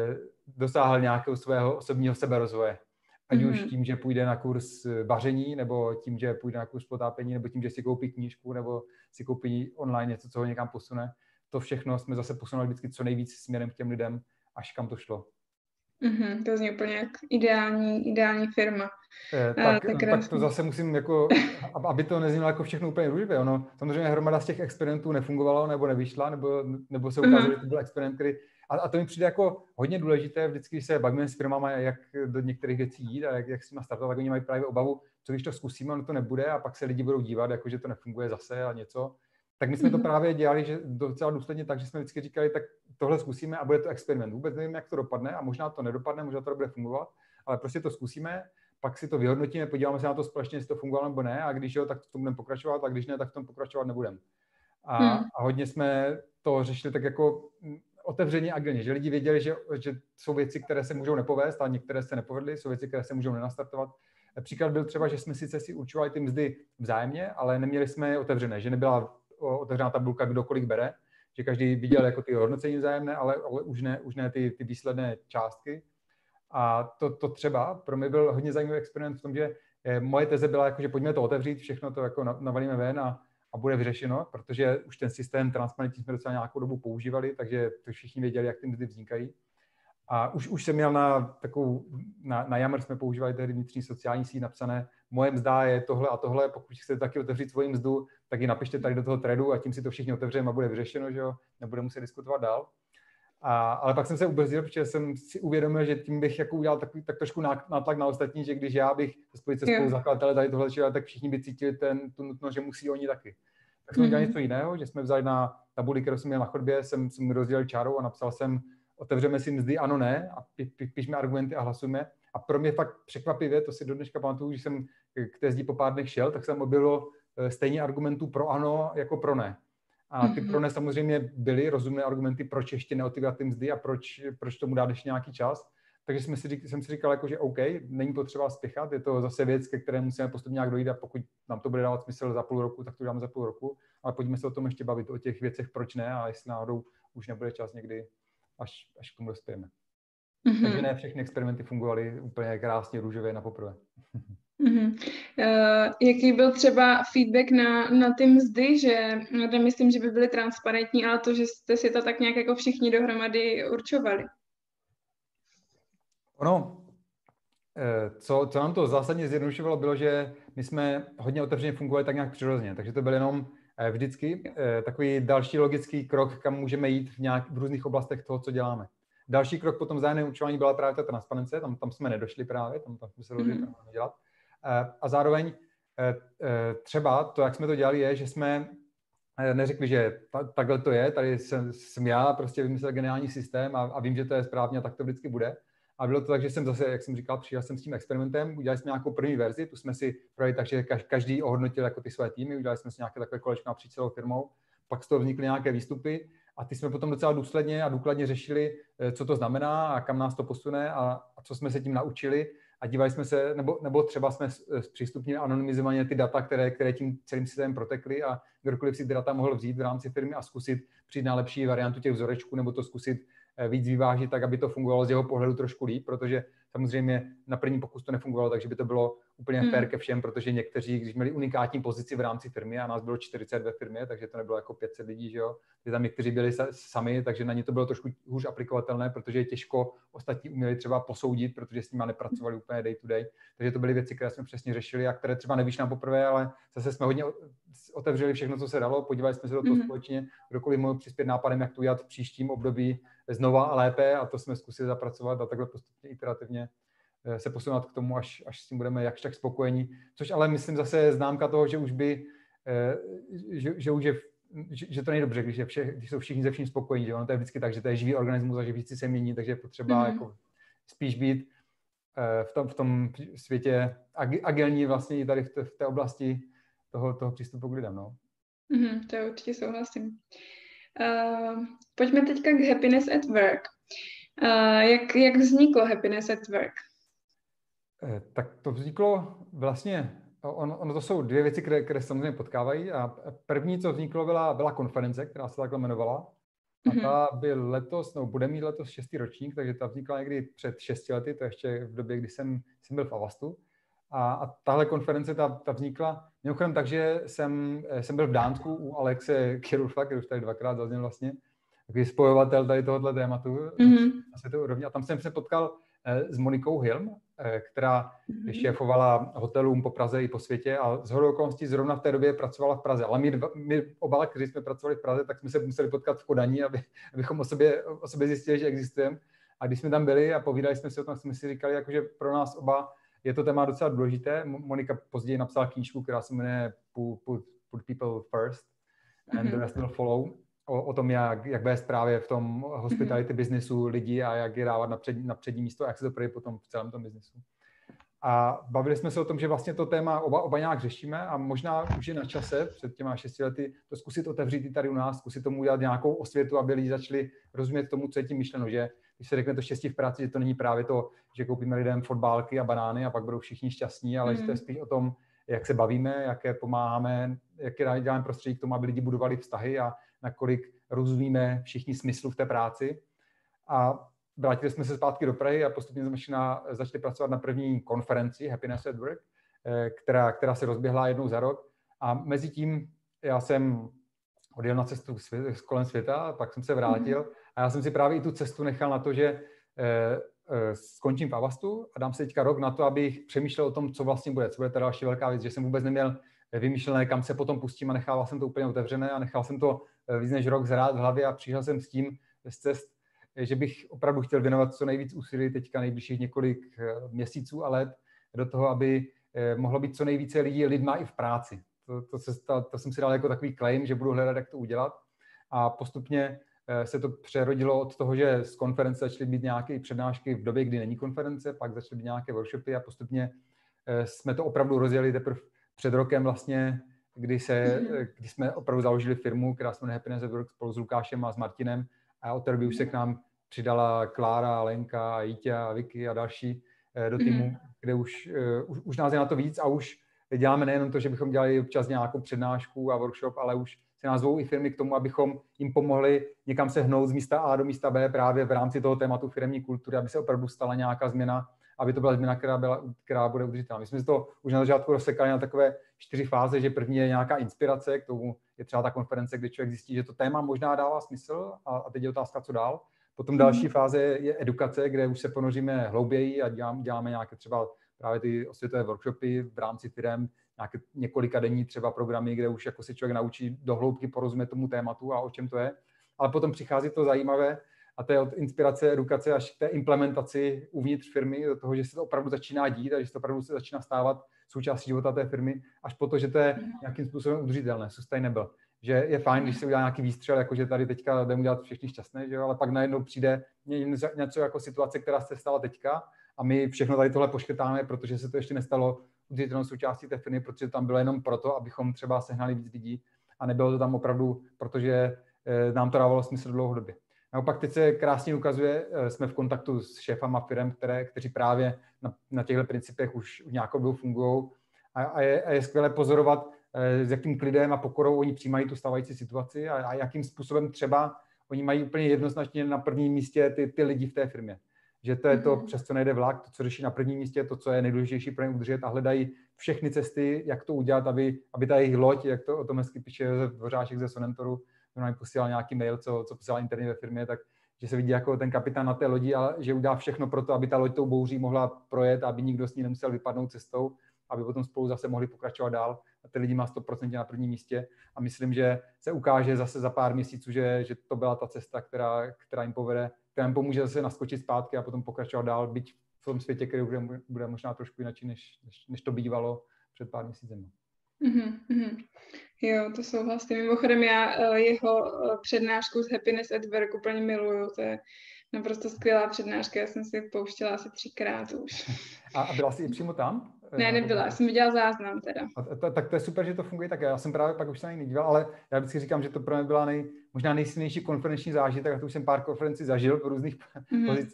dosáhl nějakého svého osobního seberozvoje. Ať mm-hmm. už tím, že půjde na kurz vaření, nebo tím, že půjde na kurz potápění, nebo tím, že si koupí knížku, nebo si koupí online něco, co ho někam posune. To všechno jsme zase posunuli vždycky co nejvíc směrem k těm lidem, až kam to šlo. Mm-hmm, to zní úplně jak ideální, ideální firma. Eh, tak, uh, tak to zase musím, jako, aby to neznělo jako všechno úplně růžové. Ono, samozřejmě hromada z těch experimentů nefungovalo, nebo nevyšla, nebo, nebo se ukázalo, mm-hmm. že to byl experiment, který... A, a to mi přijde jako hodně důležité, vždycky, když se bavíme s firmama, jak do některých věcí jít a jak, jak s nimi startovat, tak oni mají právě obavu, co když to zkusíme, ono to nebude a pak se lidi budou dívat, jako že to nefunguje zase a něco. Tak my jsme mm-hmm. to právě dělali že docela důsledně tak, že jsme vždycky říkali, tak tohle zkusíme a bude to experiment. Vůbec nevím, jak to dopadne a možná to nedopadne, možná to bude fungovat, ale prostě to zkusíme, pak si to vyhodnotíme, podíváme se na to společně, jestli to fungovalo nebo ne, a když jo, tak v tom budeme pokračovat, a když ne, tak v tom pokračovat nebudeme. A, hmm. a hodně jsme to řešili tak jako otevřeně agilně, že lidi věděli, že, že jsou věci, které se můžou nepovést, a některé se nepovedly, jsou věci, které se můžou nenastartovat. Příklad byl třeba, že jsme sice si určovali ty mzdy vzájemně, ale neměli jsme je otevřené, že nebyla otevřená tabulka, kdo kolik bere, že každý viděl jako ty hodnocení vzájemné, ale, ale už ne, už ne ty, ty výsledné částky. A to, to třeba pro mě byl hodně zajímavý experiment v tom, že moje teze byla, jako, že pojďme to otevřít, všechno to jako navalíme ven a, a bude vyřešeno, protože už ten systém transparentní jsme docela nějakou dobu používali, takže to všichni věděli, jak ty mzdy vznikají. A už, už jsem měl na takovou, na, na Yammer jsme používali tehdy vnitřní sociální síť napsané, moje mzda je tohle a tohle, pokud chcete taky otevřít svoji mzdu, tak ji napište tady do toho threadu a tím si to všichni otevřeme a bude vyřešeno, že jo, nebude muset diskutovat dál. A, ale pak jsem se ubrzdil, protože jsem si uvědomil, že tím bych jako udělal takový, tak trošku nátlak na ostatní, že když já bych spojit se spoluzakladateli tady tohle čili, tak všichni by cítili ten, tu nutnost, že musí oni taky. Tak jsme mm-hmm. udělali něco jiného, že jsme vzali na tabuli, kterou jsem měl na chodbě, jsem, jsem rozdělil čárou a napsal jsem, otevřeme si mzdy, ano, ne, a píšme argumenty a hlasujeme. A pro mě fakt překvapivě, to si do dneška pamatuju, když jsem k té zdi po pár dnech šel, tak jsem objevil stejně argumentů pro ano jako pro ne. A ty pro ne samozřejmě byly rozumné argumenty, proč ještě neotevírat ty mzdy a proč, proč tomu dát ještě nějaký čas. Takže jsme si řík, jsem si říkal, jako, že OK, není potřeba spěchat, je to zase věc, ke které musíme postupně nějak dojít a pokud nám to bude dávat smysl za půl roku, tak to dáme za půl roku. Ale pojďme se o tom ještě bavit, o těch věcech, proč ne a jestli náhodou už nebude čas někdy, až, až k tomu dospějeme. Mm-hmm. Takže ne všechny experimenty fungovaly úplně krásně růžově na poprvé. Mm-hmm. Uh, jaký byl třeba feedback na, na ty mzdy, že nemyslím, že by byly transparentní, ale to, že jste si to tak nějak jako všichni dohromady určovali? Ono, co, co nám to zásadně zjednodušovalo, bylo, že my jsme hodně otevřeně fungovali tak nějak přirozeně, takže to byl jenom vždycky takový další logický krok, kam můžeme jít v, nějak, v různých oblastech toho, co děláme. Další krok po tom vzájemném určování byla právě ta transparence, tam, tam jsme nedošli právě, tam, tam jsme se rozhodli mm-hmm. dělat. A zároveň třeba to, jak jsme to dělali, je, že jsme neřekli, že ta, takhle to je, tady jsem, jsem já prostě vymyslel geniální systém a, a vím, že to je správně a tak to vždycky bude. A bylo to tak, že jsem zase, jak jsem říkal, přijel jsem s tím experimentem, udělali jsme nějakou první verzi, tu jsme si projeli tak, že každý ohodnotil jako ty své týmy, udělali jsme si nějaké takové kolečko napříč celou firmou, pak z toho vznikly nějaké výstupy a ty jsme potom docela důsledně a důkladně řešili, co to znamená a kam nás to posune a, a co jsme se tím naučili. A dívali jsme se, nebo, nebo třeba jsme zpřístupnili anonymizovaně ty data, které, které tím celým systémem protekly a kdokoliv si ty data mohl vzít v rámci firmy a zkusit přijít na lepší variantu těch vzorečků nebo to zkusit víc vyvážit tak, aby to fungovalo z jeho pohledu trošku líp, protože samozřejmě na první pokus to nefungovalo, takže by to bylo úplně hmm. fair ke všem, protože někteří, když měli unikátní pozici v rámci firmy a nás bylo čtyřicet ve firmě, takže to nebylo jako pět set lidí, že jo, že tam někteří byli sami, takže na ně to bylo trošku hůř aplikovatelné, protože je těžko ostatní uměli třeba posoudit, protože s nimi nepracovali úplně day to day. Takže to byly věci, které jsme přesně řešili a které třeba nevyšly na poprvé, ale zase jsme hodně otevřeli všechno, co se dalo, podívali jsme se do toho hmm. společně, kdokoliv mohl přispět nápadem, jak to udělat v příštím období znova a lépe a to jsme zkusili zapracovat a takhle postupně iterativně se posunout k tomu, až, až s tím budeme jakž tak spokojení. Což ale myslím zase je známka toho, že už by, že, že už je, že, že to není dobře, když, je vše, když jsou všichni ze vším spokojení, že ono to je vždycky tak, že to je živý organismus a že věci se mění, takže je potřeba mm. jako spíš být v tom, v tom světě agilní vlastně i tady v té, v té oblasti toho, toho přístupu k lidem. No. Mm, to určitě souhlasím. Uh, pojďme teďka k Happiness at Work. Uh, jak, jak vzniklo Happiness at Work? Eh, tak to vzniklo vlastně, ono, ono to jsou dvě věci, které, které se samozřejmě potkávají a první, co vzniklo, byla, byla konference, která se takhle jmenovala A ta byl letos, no bude mít letos šestý ročník, takže ta vznikla někdy před šesti lety, to ještě v době, kdy jsem, jsem byl v Avastu. A, a tahle konference, ta, ta vznikla mimochodem tak, že jsem, jsem byl v Dánsku u Alexe Kirulfa, který už tady dvakrát zazněl vlastně, takový spojovatel tady tohoto tématu mm-hmm. na světové úrovni. A tam jsem se potkal s Monikou Hilm, která mm-hmm. šéfovala hotelům po Praze i po světě a shodou okolností zrovna v té době pracovala v Praze. Ale my, dva, my oba, kteří jsme pracovali v Praze, tak jsme se museli potkat v Kodani, aby, abychom o sobě, o sobě zjistili, že existujeme. A když jsme tam byli a povídali jsme si o tom, jsme si říkali, jako, že pro nás oba je to téma docela důležité. Monika později napsala knížku, která se jmenuje Put, put, put People First and the Rest Will Follow. O, o tom, jak, jak vést právě v tom hospitality businessu lidi a jak je dávat na, před, na přední místo a jak se to projeví potom v celém tom businessu. A bavili jsme se o tom, že vlastně to téma oba, oba nějak řešíme a možná už je na čase před těma šesti lety to zkusit otevřít i tady u nás, zkusit tomu udělat nějakou osvětu, aby lidi začali rozumět tomu, co je tím myšleno, že když se řekne to štěstí v práci, že to není právě to, že koupíme lidem fotbálky a banány a pak budou všichni šťastní, ale mm. že to je spíš o tom, jak se bavíme, jaké pomáháme, jaké děláme prostředí k tomu, aby lidi budovali vztahy a nakolik rozumíme všichni smyslu v té práci. A vrátili jsme se zpátky do Prahy a postupně jsme začali pracovat na první konferenci Happiness at Work, která, která se rozběhla jednou za rok. A mezi tím já jsem odjel na cestu svět, kolem světa, pak jsem se vrátil mm-hmm. a já jsem si právě i tu cestu nechal na to, že eh, eh, skončím v Avastu a dám si teďka rok na to, abych přemýšlel o tom, co vlastně bude, co bude ta další velká věc, že jsem vůbec neměl vymýšlené, kam se potom pustím a nechával jsem to úplně otevřené a nechal jsem to víc než rok zhrát v hlavě a přišel jsem s tím z cest, že bych opravdu chtěl věnovat co nejvíc úsilí teďka nejbližších několik měsíců a let do toho, aby mohlo být co nejvíce lidí lidma i v práci. To, to, se, to, to jsem si dal jako takový claim, že budu hledat, jak to udělat. A postupně se to přerodilo od toho, že z konference začaly být nějaké přednášky v době, kdy není konference, pak začaly být nějaké workshopy a postupně jsme to opravdu rozjeli teprve před rokem vlastně, kdy, se, kdy jsme opravdu založili firmu, která se jmenuje Happiness at Work spolu s Lukášem a s Martinem a od té doby už se k nám přidala Klára, Lenka, Jítě, Vicky a další do týmu, kde už, už, už nás je na to víc a už děláme nejenom to, že bychom dělali občas nějakou přednášku a workshop, ale už se nás zvou i firmy k tomu, abychom jim pomohli někam se hnout z místa A do místa B právě v rámci toho tématu firemní kultury, aby se opravdu stala nějaká změna, aby to byla změna, která, byla, která bude udržitelná. My jsme si to už na začátku rozsekali na takové čtyři fáze, že první je nějaká inspirace, k tomu je třeba ta konference, kde člověk zjistí, že to téma možná dává smysl a, a teď je otázka, co dál. Potom další fáze je edukace, kde už se ponoříme hlouběji a děláme, děláme nějaké třeba právě ty osvětové workshopy v rámci firem, nějaké několika denní třeba programy, kde už jako si člověk naučí do hloubky porozumět tomu tématu a o čem to je. Ale potom přichází to zajímavé a to je od inspirace, edukace až k té implementaci uvnitř firmy, do toho, že se to opravdu začíná dít a že se to opravdu se začíná stávat součástí života té firmy, až po to, že to je nějakým způsobem udržitelné, sustainable. Že je fajn, když se udělá nějaký výstřel, jakože tady teďka jdeme udělat všechny šťastné, že jo? Ale pak najednou přijde něco jako situace, která se stala teďka a my všechno tady tohle poškrtáme, protože se to ještě nestalo udržitelnou součástí té firmy, protože tam bylo jenom proto, abychom třeba sehnali víc lidí a nebylo to tam opravdu, protože nám to dávalo smysl dlouhodobě. Naopak teď se krásně ukazuje, jsme v kontaktu s šéfama firem, které, kteří právě na, na těchto principech už, už nějakou dobu fungují a, a, je, a je skvělé pozorovat, s jakým klidem a pokorou oni přijímají tu stávající situaci a, a jakým způsobem třeba oni mají úplně jednoznačně na prvním místě ty, ty lidi v té firmě. Že to je to, mm-hmm. přes co nejde vlak, to, co řeší na prvním místě, to, co je nejdůležitější pro ně udržet a hledají všechny cesty, jak to udělat, aby, aby ta jejich loď, jak to o tom hezky píše Josef Dvořáček ze Sonentoru, kdo nám posílal nějaký mail, co, co posílal interně ve firmě, tak že se vidí jako ten kapitán na té lodi, ale že udělá všechno pro to, aby ta loď tou bouří mohla projet, aby nikdo s ní nemusel vypadnout cestou, aby potom spolu zase mohli pokračovat dál. A ty lidi má sto procent na prvním místě a myslím, že se ukáže zase za pár měsíců, že, že to byla ta cesta, která, která jim povede, která jim pomůže zase naskočit zpátky a potom pokračovat dál, byť v tom světě, který bude, bude možná trošku jinak, než, než, než to bývalo před pár měsíci. Mm-hmm. Jo, to souhlasím. Mimochodem já jeho přednášku z Happiness at Work úplně miluju. To je naprosto skvělá přednáška. Já jsem si ji pouštěla asi třikrát už. A, a byla jsi i přímo tam? Ne, nebyla. Já jsem viděla záznam teda. A to, tak to je super, že to funguje tak. Já jsem právě pak už se na ní nedíval, ale já vždycky říkám, že to pro mě byla nej, možná nejsilnější konferenční zážitek, tak to už jsem pár konferencí zažil v různých mm-hmm. pozicích.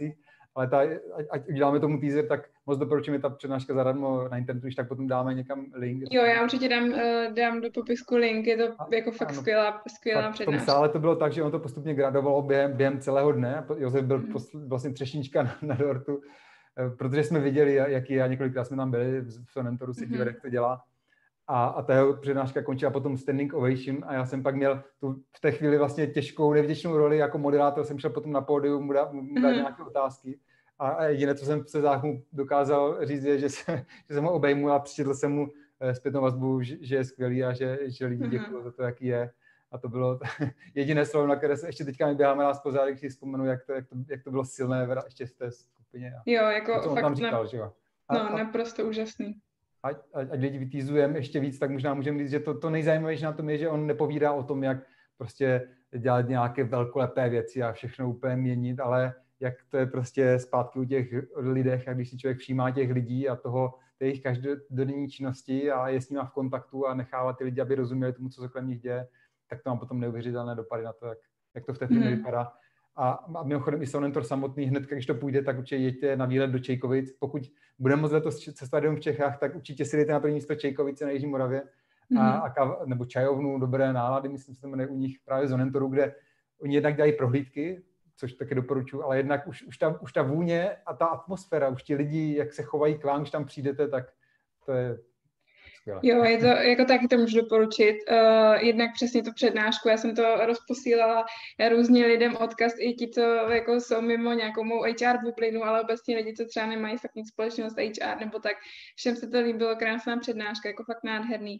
ale ta, ať, ať uděláme tomu teaser, tak moc doporučím, je ta přednáška zadarmo na internetu, když tak potom dáme někam link. Jo, já určitě dám, dám do popisku link, je to a, jako fakt ano, skvělá, skvělá fakt přednáška. V tom sále to bylo tak, že on to postupně gradovalo během, během celého dne. Josef byl mm. posl, vlastně třešnička na, na dortu, protože jsme viděli, jaký je, a několikrát jsme tam byli v Sonentoru, se dívat, mm. jak to dělá. A, a ta jeho přednáška končila potom standing ovation a já jsem pak měl tu v té chvíli vlastně těžkou, nevděčnou roli jako moderátor, jsem šel potom na pódium mu dát, mu dát mm. nějaké otázky a jediné, co jsem se záchmu dokázal říct, je, že, se, že jsem ho obejmul a přičetl jsem mu zpětnou vazbu, že, že je skvělý a že, že lidi děkují za to, jaký je. A to bylo jediné slovo, na které se ještě teďka mi běháme nás pořád, když si vzpomenu, jak to, jak to, jak to bylo silné ještě v té skupině. Jo, jako to, co on fakt tam říkal, na... že jo. A, no, naprosto úžasný. Ať, ať, ať lidi vytýzujeme ještě víc, tak možná můžeme říct, že to, to nejzajímavější na tom je, že on nepovídá o tom, jak prostě dělat nějaké velkolepé věci a všechno úplně měnit, ale jak to je prostě zpátky u těch lidech a když si člověk všímá těch lidí a toho, jejich každodenní činnosti a je s nimi v kontaktu a nechává ty lidi, aby rozuměli tomu, co se kolem nich děje, tak to má potom neuvěřitelné dopady na to, jak, jak to v té firmě mm. vypadá. A, a mimochodem i Sonentor samotný, hned když to půjde, tak určitě jeďte na výlet do Čejkovic. Pokud budeme moc letos cestovat jenom v Čechách, tak určitě si dejte na první místo Čejkovice na Jižní Moravě mm. a, a kav, nebo čajovnu Dobré nálady, myslím, že to jmenuje u nich právě Sonentoru, kde oni jednak dělají prohlídky, což taky doporučuji, ale jednak už, už, ta, už ta vůně a ta atmosféra, už ti lidi, jak se chovají k vám, když tam přijdete, tak to je skvělé. Jo, je to, jako taky to můžu doporučit. Uh, jednak přesně tu přednášku, já jsem to rozposílala různě lidem odkaz, i ti, co jako jsou mimo nějakou mou H R bublinu, ale obecně lidi, co třeba nemají fakt nic společného s H R, nebo tak, všem se to líbilo, krásná přednáška, jako fakt nádherný.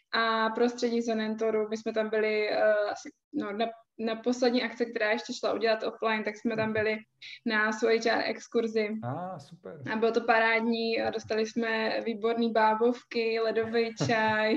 A prostředí Sonentoru, my jsme tam byli uh, asi no, na na poslední akce, která ještě šla udělat offline, tak jsme tam byli na svou H R exkurzi. Ah, super. A bylo to parádní, dostali jsme výborný bábovky, ledový čaj,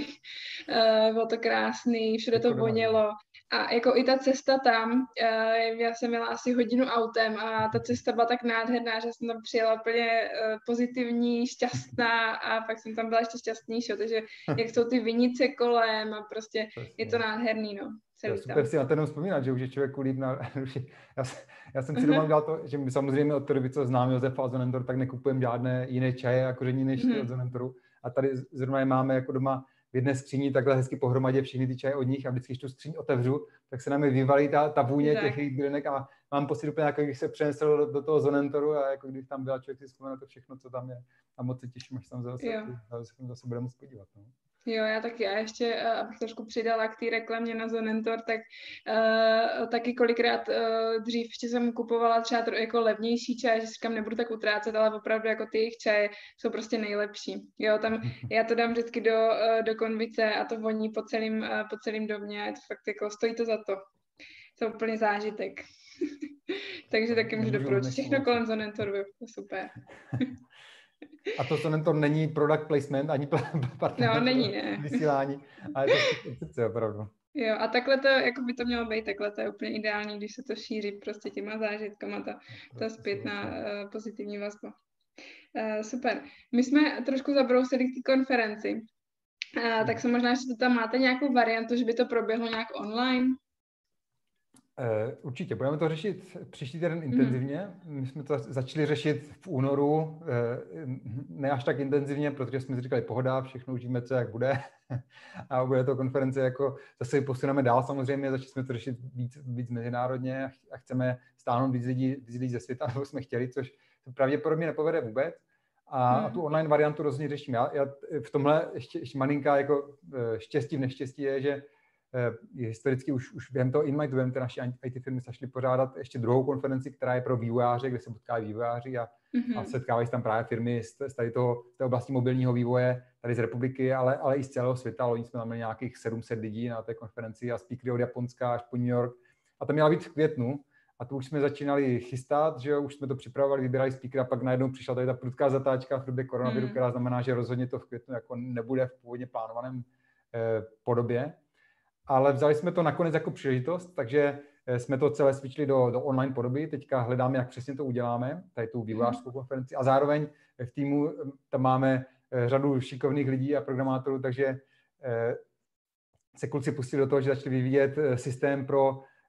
bylo to krásný, všude to vonělo. A jako i ta cesta tam, já jsem měla asi hodinu autem a ta cesta byla tak nádherná, že jsem tam přijela úplně pozitivní, šťastná a pak jsem tam byla ještě šťastnější, takže jak jsou ty vinice kolem a prostě je to nádherný, no. Já super si na to jenom vzpomínat, že už je člověku líp na... já, já jsem si doma udělal to, že my samozřejmě od té doby, co znám Josefa a Sonentor, tak nekupujeme žádné jiné čaje a koření než mm. od Sonentoru. A tady zrovna je máme jako doma v jedné skříni takhle hezky pohromadě všechny ty čaje od nich a vždycky, když tu skříň otevřu, tak se nám vyvalí ta, ta vůně tak. těch jejich bylinek a mám pocit úplně, jako když se přenesl do, do toho Sonentoru a jako když tam byla člověk si vzpomene to všechno, co tam je. A moc se těším, až tam zase, zase, zase budeme moc podívat. No. Jo, já taky. A ještě, abych trošku přidala k té reklamě na Sonentor, tak uh, taky kolikrát uh, dřív ještě jsem kupovala třeba to, jako levnější čaj, že si říkám, nebudu tak utrácet, ale opravdu jako ty jejich čaje jsou prostě nejlepší. Jo, tam já to dám vždycky do, uh, do konvice a to voní po celém, uh, po celém domě a je to fakt jako, stojí to za to. To je úplně zážitek. Takže taky můžu doporučit. Všechno kolem Sonentoru je super. A to Sonentor není product placement, ani partner no, není, ne. vysílání, ale je to koncepce opravdu. Jo, a takhle to, jako by to mělo být, takhle to je úplně ideální, když se to šíří prostě těma zážitkama, ta, ta zpětná uh, pozitivní vazba. Uh, super. My jsme trošku zabrousili k té konferenci, uh, tak se možná ještě tam máte nějakou variantu, že by to proběhlo nějak online? Uh, určitě, budeme to řešit příští týden intenzivně. My jsme to začali řešit v únoru, uh, ne až tak intenzivně, protože jsme si říkali pohoda, všechno už víme, co jak bude. A bude to konference, jako zase posuneme dál samozřejmě, začali jsme to řešit víc, víc mezinárodně a chceme stáhnout víc lidí, víc lidí ze světa, nebo jsme chtěli, což pravděpodobně nepovede vůbec. A, hmm. a tu online variantu rozhodně řeším. Já, já v tomhle ještě, ještě malinká jako štěstí v neštěstí je, že je historicky už, už během toho InMight Web, naši I T firmy začaly pořádat ještě druhou konferenci, která je pro vývojáře, kde se potkávají vývojáři a, mm-hmm. a setkávají se tam právě firmy z, z, tady toho, z té oblasti mobilního vývoje, tady z republiky, ale, ale i z celého světa. Loni jsme tam měli nějakých sedm set lidí na té konferenci a speakery od Japonska až po New York. A to měla být v květnu a tu už jsme začínali chystat, že jo, už jsme to připravovali, vybírali speakery a pak najednou přišla tady ta prudká zatáčka v době koronaviru, mm. která znamená, že rozhodně to v květnu jako nebude v původně plánovaném eh, podobě. Ale vzali jsme to nakonec jako příležitost, takže jsme to celé switchli do, do online podoby. Teďka hledáme, jak přesně to uděláme, tady tu vývojářskou konferenci. A zároveň v týmu tam máme řadu šikovných lidí a programátorů, takže se kluci pustili do toho, že začali vyvíjet systém pro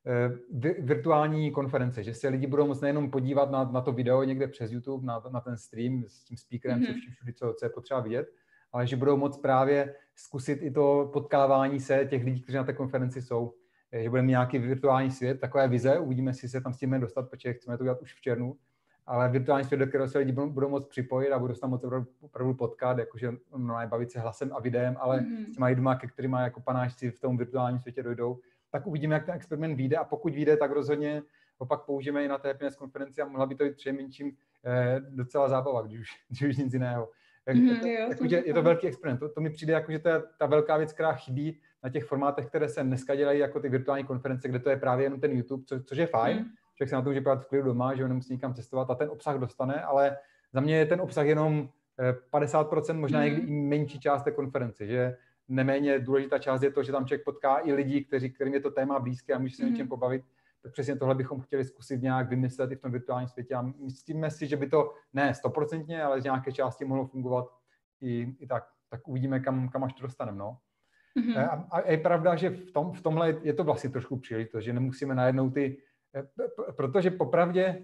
virtuální konference, že se lidi budou moct nejenom podívat na, na to video někde přes YouTube, na, na ten stream s tím speakerem, mm-hmm. se vším, co, co je potřeba vidět, ale že budou moct právě zkusit i to potkávání se těch lidí, kteří na té konferenci jsou. Že budeme mít nějaký virtuální svět, takové vize, uvidíme, jestli se tam s tím dostat, protože chceme to dělat už v červnu, ale virtuální svět, do kterého se lidi budou, budou moct připojit a budou se tam moct opravdu potkat, jakože normálně bavit se hlasem a videem, ale mm-hmm. s těma lidma, ke kterýma jako panáčci v tom virtuálním světě dojdou, tak uvidíme, jak ten experiment vyjde a pokud vyjde, tak rozhodně ho pak použijeme i na té Happiness konferenci a mohla by to být přinejmenším eh, docela zábava, když už, když už nic jiného. Mm-hmm, je, to, je to velký experiment. To, to mi přijde jako, že to je ta velká věc, která chybí na těch formátech, které se dneska dělají jako ty virtuální konference, kde to je právě jenom ten YouTube, co, což je fajn. Mm. Člověk se na to může podívat v klidu doma, že ho nemusí nikam cestovat a ten obsah dostane, ale za mě je ten obsah jenom padesát procent, možná mm. někdy i menší část té konference, že neméně důležitá část je to, že tam člověk potká i lidi, kteří, kterým je to téma blízké a může se mm. něčem pobavit. Tak přesně tohle bychom chtěli zkusit nějak vymyslet i v tom virtuálním světě a myslíme si, že by to ne stoprocentně, ale z nějaké části mohlo fungovat i, i tak. Tak uvidíme, kam, kam až to dostaneme, no. Mm-hmm. A, a je pravda, že v, tom, v tomhle je to vlastně trošku příležitost, že nemusíme najednou ty, protože popravdě,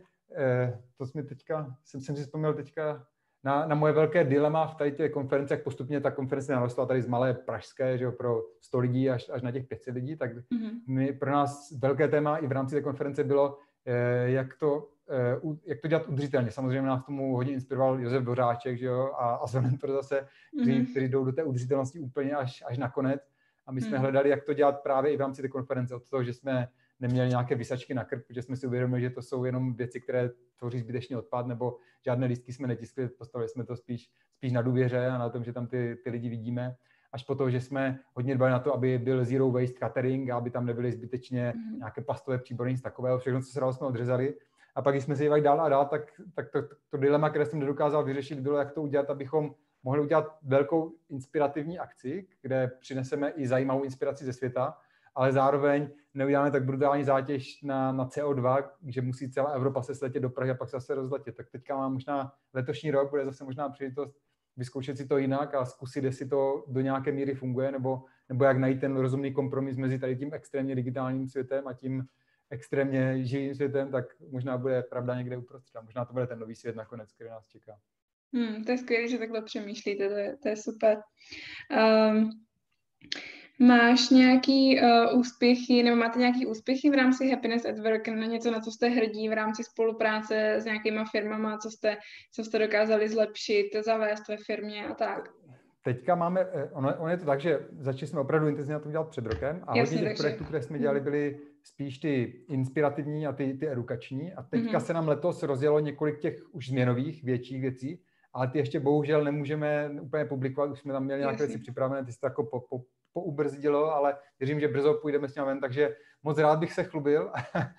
to jsme teďka, jsem, jsem si vzpomněl teďka na, na moje velké dilema v tady těch konferencích, jak postupně ta konference narostla tady z malé pražské, že jo, pro sto lidí až, až na těch pět set lidí, tak mm-hmm. my, pro nás velké téma i v rámci té konference bylo, jak to, jak to dělat udržitelně. Samozřejmě nás tomu hodně inspiroval Josef Dvořáček, že jo, a, a Zonentor zase, kteří, mm-hmm. kteří jdou do té udržitelnosti úplně až, až na konec. A my jsme mm. hledali, jak to dělat právě i v rámci té konference, od toho, že jsme neměli nějaké vysačky na krk, protože jsme si uvědomili, že to jsou jenom věci, které tvoří zbytečný odpad, nebo žádné lístky jsme netiskli, postavili jsme to spíš, spíš na důvěře a na tom, že tam ty, ty lidi vidíme. Až po to, že jsme hodně dbali na to, aby byl zero waste catering, aby tam nebyly zbytečně mm. nějaké plastové příbory, nic takového, všechno, co se dalo, jsme odřezali. A pak, když jsme se dívali dál a dál, tak, tak to, to, to dilema, které jsem nedokázal vyřešit, bylo, jak to udělat, abychom mohli udělat velkou inspirativní akci, kde přineseme i zajímavou inspiraci ze světa, ale zároveň neuděláme tak brutální zátěž na, na C O dva, že musí celá Evropa se sletět do Prahy a pak se zase rozletět. Tak teďka mám možná letošní rok, bude zase možná příležitost vyzkoušet si to jinak a zkusit, jestli to do nějaké míry funguje, nebo, nebo jak najít ten rozumný kompromis mezi tady tím extrémně digitálním světem a tím extrémně živým světem, tak možná bude pravda někde uprostřed. Možná to bude ten nový svět nakonec, který nás čeká. Hmm, to je skvělé, že takhle přemýšlíte, to je, to je super. Um, máš nějaký uh, úspěchy, nebo máte nějaký úspěchy v rámci Happiness at Work, na něco, na co jste hrdí v rámci spolupráce s nějakýma firmama, co jste, co jste dokázali zlepšit, zavést ve firmě a tak? Teďka máme, ono, ono je to tak, že začali jsme opravdu intenzivně na to dělat před rokem a hodně těch takže... projektů, které jsme dělali, byly spíš ty inspirativní a ty, ty edukační a teďka mm-hmm. se nám letos rozjelo několik těch už změnových větších věcí, ale ty ještě bohužel nemůžeme úplně publikovat, už jsme tam měli nějaké věci připravené, ty se to jako po, po, poubrzdilo, ale věřím, že brzo půjdeme s ním ven, takže moc rád bych se chlubil,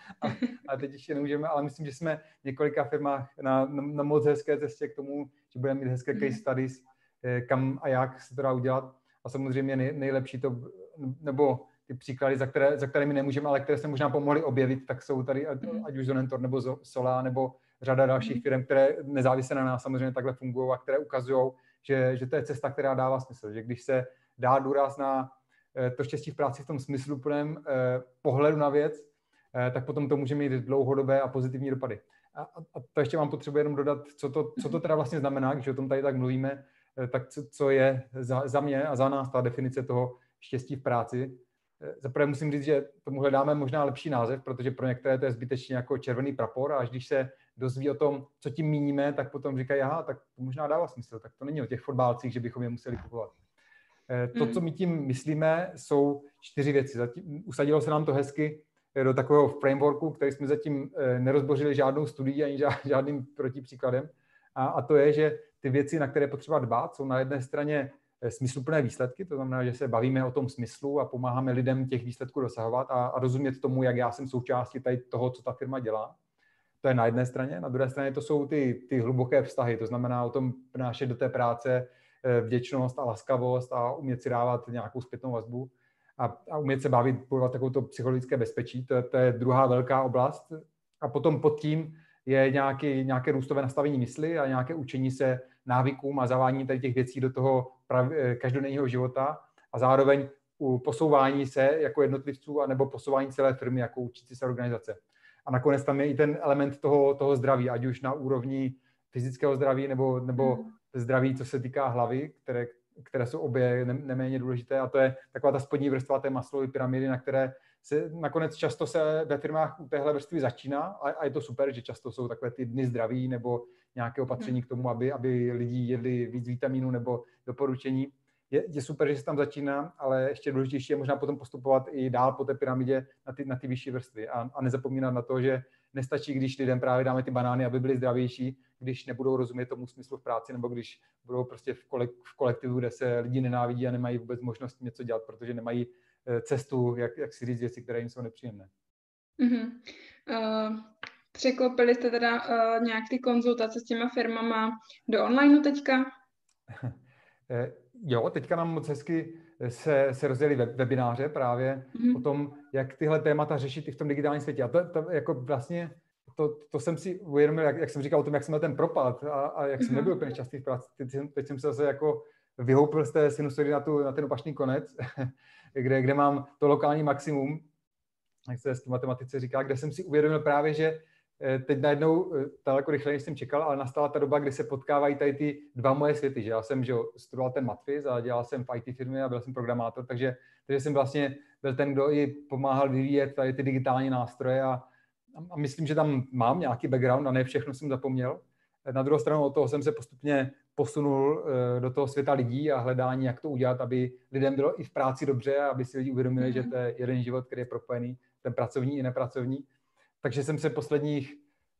ale teď ještě nemůžeme, ale myslím, že jsme v několika firmách na, na, na moc hezké cestě k tomu, že budeme mít hezké case studies, kam a jak se to dá udělat a samozřejmě nej, nejlepší to, nebo ty příklady, za, které, za kterými nemůžeme, ale které se možná pomohly objevit, tak jsou tady ať, ať už Zonentor nebo Sola, nebo řada dalších firm, které nezávisle na nás samozřejmě takhle fungují a které ukazují, že, že to je cesta, která dává smysl. Že když se dá důraz na to štěstí v práci v tom smysluplném eh, pohledu na věc, eh, tak potom to může mít dlouhodobé a pozitivní dopady. A, a to ještě mám potřebu jenom dodat, co to, co to teda vlastně znamená, když o tom tady tak mluvíme, eh, tak co, co je za, za mě a za nás ta definice toho štěstí v práci. Zaprvé musím říct, že tomu hledáme možná lepší název, protože pro některé to je zbytečně jako červený prapor a až když se dozví o tom, co tím míníme, tak potom říkají, aha, tak to možná dává smysl, tak to není o těch fotbálcích, že bychom je museli kupovat. To, co my tím myslíme, jsou čtyři věci. Zatím, usadilo se nám to hezky do takového frameworku, který jsme zatím nerozbořili žádnou studií ani žádným protipříkladem. A, a to je, že ty věci, na které potřeba dbát, jsou na jedné straně smysluplné výsledky, to znamená, že se bavíme o tom smyslu a pomáháme lidem těch výsledků dosahovat a, a rozumět tomu, jak já jsem součástí tady toho, co ta firma dělá. To je na jedné straně. Na druhé straně to jsou ty, ty hluboké vztahy, to znamená o tom přinášet do té práce vděčnost a laskavost a umět si dávat nějakou zpětnou vazbu a, a umět se bavit, budovat takovou psychologické bezpečí. To, to je druhá velká oblast. A potom pod tím je nějaký, nějaké růstové nastavení mysli a nějaké učení se návykům a zavádění tady těch věcí do toho prav, každodenního života a zároveň u posouvání se jako jednotlivců anebo posouvání celé firmy jako učící se organizace. A nakonec tam je i ten element toho, toho zdraví, ať už na úrovni fyzického zdraví nebo, nebo mm. zdraví, co se týká hlavy, které, které jsou obě neméně důležité. A to je taková ta spodní vrstva té Maslowovy pyramidy, na které se nakonec často se ve firmách u téhle vrstvy začíná a, a je to super, že často jsou takové ty dny zdraví nebo nějaké opatření k tomu, aby, aby lidi jedli víc vitamínů nebo doporučení. Je, je super, že se tam začíná, ale ještě důležitější je možná potom postupovat i dál po té pyramidě na ty, na ty vyšší vrstvy a, a nezapomínat na to, že nestačí, když lidem právě dáme ty banány, aby byli zdravější, když nebudou rozumět tomu smyslu v práci nebo když budou prostě v, kolek, v kolektivu, kde se lidi nenávidí a nemají vůbec možnost něco dělat, protože nemají cestu, jak, jak si říct věci, které jim jsou nepříjemné. Mm-hmm. Uh, překlopili jste teda uh, nějak ty konzultace s těma firmama do onlineu teďka? Jo, teďka nám moc hezky se, se rozdělí web, webináře právě mm-hmm. o tom, jak tyhle témata řešit i v tom digitálním světě. A to, to jako vlastně, to, to jsem si uvědomil, jak, jak jsem říkal o tom, jak jsem měl ten propad a, a jak mm-hmm. jsem nebyl úplně častý v práci. Teď, teď jsem se zase jako vyhoupil z té sinusoidy na, tu, na ten opačný konec, kde, kde mám to lokální maximum, jak se v matematice říká, kde jsem si uvědomil právě, že teď najednou daleko rychleji, než jsem čekal, ale nastala ta doba, kdy se potkávají tady ty dva moje světy, že já jsem že studoval ten matfiz a dělal jsem v í té firmě a byl jsem programátor, takže, takže jsem vlastně byl ten, kdo i pomáhal vyvíjet tady ty digitální nástroje a, a myslím, že tam mám nějaký background a ne všechno jsem zapomněl. Na druhou stranu od toho jsem se postupně posunul do toho světa lidí a hledání, jak to udělat, aby lidem bylo i v práci dobře a aby si lidi uvědomili, mm. že to je jeden život, který je propojený, ten pracovní i nepracovní. Takže jsem se posledních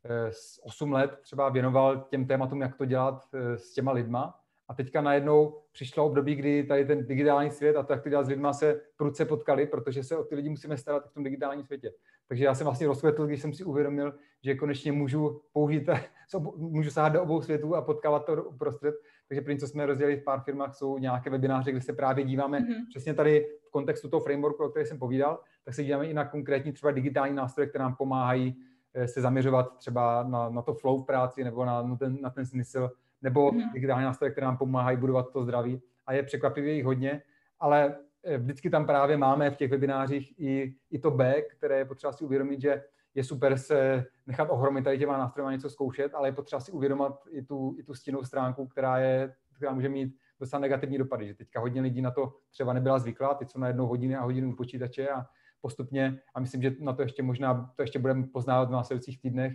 osm let třeba věnoval těm tématům, jak to dělat s těma lidma. A teďka najednou přišlo období, kdy tady ten digitální svět a to, jak to dělat s lidma, se prudce potkali, protože se o ty lidi musíme starat v tom digitálním světě. Takže já jsem vlastně rozkvetl, když jsem si uvědomil, že konečně můžu použít, můžu sahat do obou světů a potkávat to uprostřed. Takže první, co jsme rozdělili v pár firmách, jsou nějaké webináře, kde se právě díváme mm-hmm. přesně tady v kontextu toho frameworku, o kterém jsem povídal, tak se díváme i na konkrétní třeba digitální nástroje, které nám pomáhají se zaměřovat třeba na, na to flow v práci nebo na, na, ten, na ten smysl, nebo mm-hmm. digitální nástroje, které nám pomáhají budovat to zdraví. A je překvapivě jich hodně, ale vždycky tam právě máme v těch webinářích i, i to B, které je potřeba si uvědomit, že je super se nechat ohromit tady těma nástrojema něco zkoušet, ale je potřeba si uvědomit i tu, i tu stinnou stránku, která, je, která může mít docela negativní dopady. Že teďka hodně lidí na to třeba nebyla zvyklá, teď jsou na jednou hodiny a hodinu u počítače a postupně, a myslím, že na to ještě možná, to ještě budeme poznávat v následujících týdnech,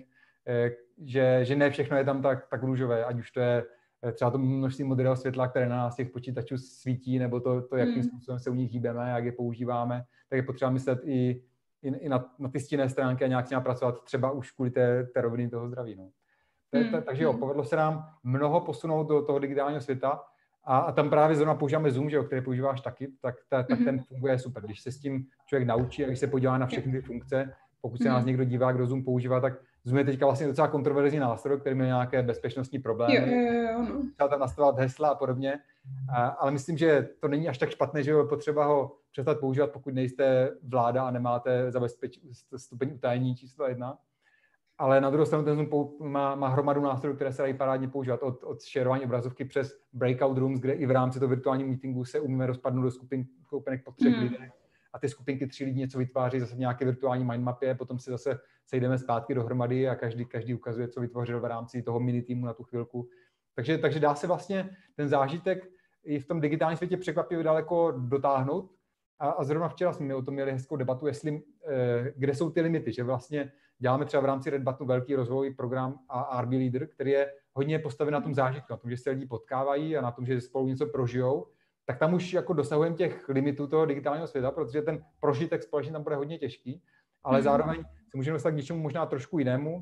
že, že ne všechno je tam tak, tak růžové, ať už to je třeba to množství modrého světla, které na nás těch počítačů svítí, nebo to, to jakým způsobem se u nich hýbeme, jak je používáme, tak je potřeba myslet i, i, i na, na ty stinné stránky a nějak s ním pracovat třeba už kvůli té, té roviny toho zdraví. No. Hmm. Ta, takže jo, povedlo se nám mnoho posunout do toho digitálního světa a, a tam právě zrovna používáme Zoom, že jo, který používáš taky, tak, ta, tak ten funguje super. Když se s tím člověk naučí a když se podívá na všechny ty funkce, pokud se nás někdo dívá, kdo Zoom používá, tak Zoom je teďka vlastně docela kontroverzní nástroj, který má nějaké bezpečnostní problémy. Jo, jo, jo, no. Třeba tam nastavovat hesla a podobně. A, ale myslím, že to není až tak špatné, že je potřeba ho přestat používat, pokud nejste vláda a nemáte zabezpeč, stupeň utajení číslo jedna. Ale na druhou stranu ten Zoom má, má hromadu nástrojů, které se dají parádně používat od, od šerování obrazovky přes breakout rooms, kde i v rámci toho virtuálního meetingu se umíme rozpadnout do skupin, skupinek po třech mm. lidech. A ty skupinky tři lidí něco vytváří zase v nějaké virtuální mindmapě, potom si zase sejdeme zpátky dohromady a každý, každý ukazuje, co vytvořil v rámci toho mini týmu na tu chvilku. Takže, takže dá se vlastně ten zážitek i v tom digitálním světě překvapivě daleko dotáhnout. A, a zrovna včera jsme o tom měli hezkou debatu, jestli, eh, kde jsou ty limity, že vlastně děláme třeba v rámci Red Buttonu velký rozvoj program a R B Leader, který je hodně postaven na tom zážitku, na tom, že se lidi potkávají a na tom, že spolu něco prožijou. Tak tam už jako dosahujeme těch limitů toho digitálního světa, protože ten prožitek společně tam bude hodně těžký, ale mm. zároveň se můžeme dostat k něčemu možná trošku jinému,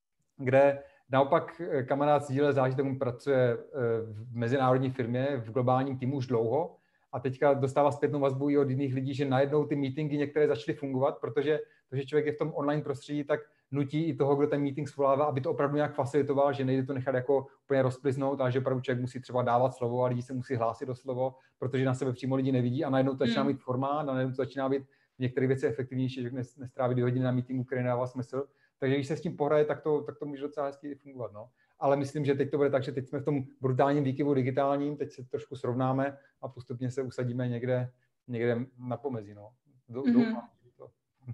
kde naopak kamarád sdíle zážitek, on pracuje v mezinárodní firmě, v globálním týmu už dlouho a teďka dostává zpětnou vazbu i od jiných lidí, že najednou ty meetingy některé začaly fungovat, protože to, že člověk je v tom online prostředí, tak nutí i toho, kdo ten meeting svolává, aby to opravdu nějak facilitoval, že nejde to nechat jako úplně rozpliznout, ale že opravdu člověk musí třeba dávat slovo a lidi se musí hlásit do slovo, protože na sebe přímo lidi nevidí a najednou to začíná být formát a najednou to začíná být v některých věcech efektivnější, že nestrávit dvě hodiny na meetingu, který nedává smysl. Takže když se s tím pohraje, tak to, tak to může docela hezky fungovat. No. Ale myslím, že teď to bude tak, že teď jsme v tom brutálním výkyvu digitálním, teď se trošku srovnáme a postupně se usadíme někde, někde na pomezí. No. Doufám, mm-hmm. to.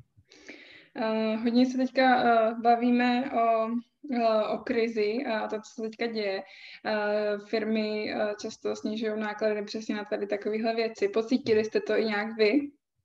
Uh, hodně se teďka uh, bavíme o, uh, o krizi a to, co se teďka děje. Uh, firmy uh, často snižují náklady přesně na tady takovéhle věci. Pocítili jste to i nějak vy?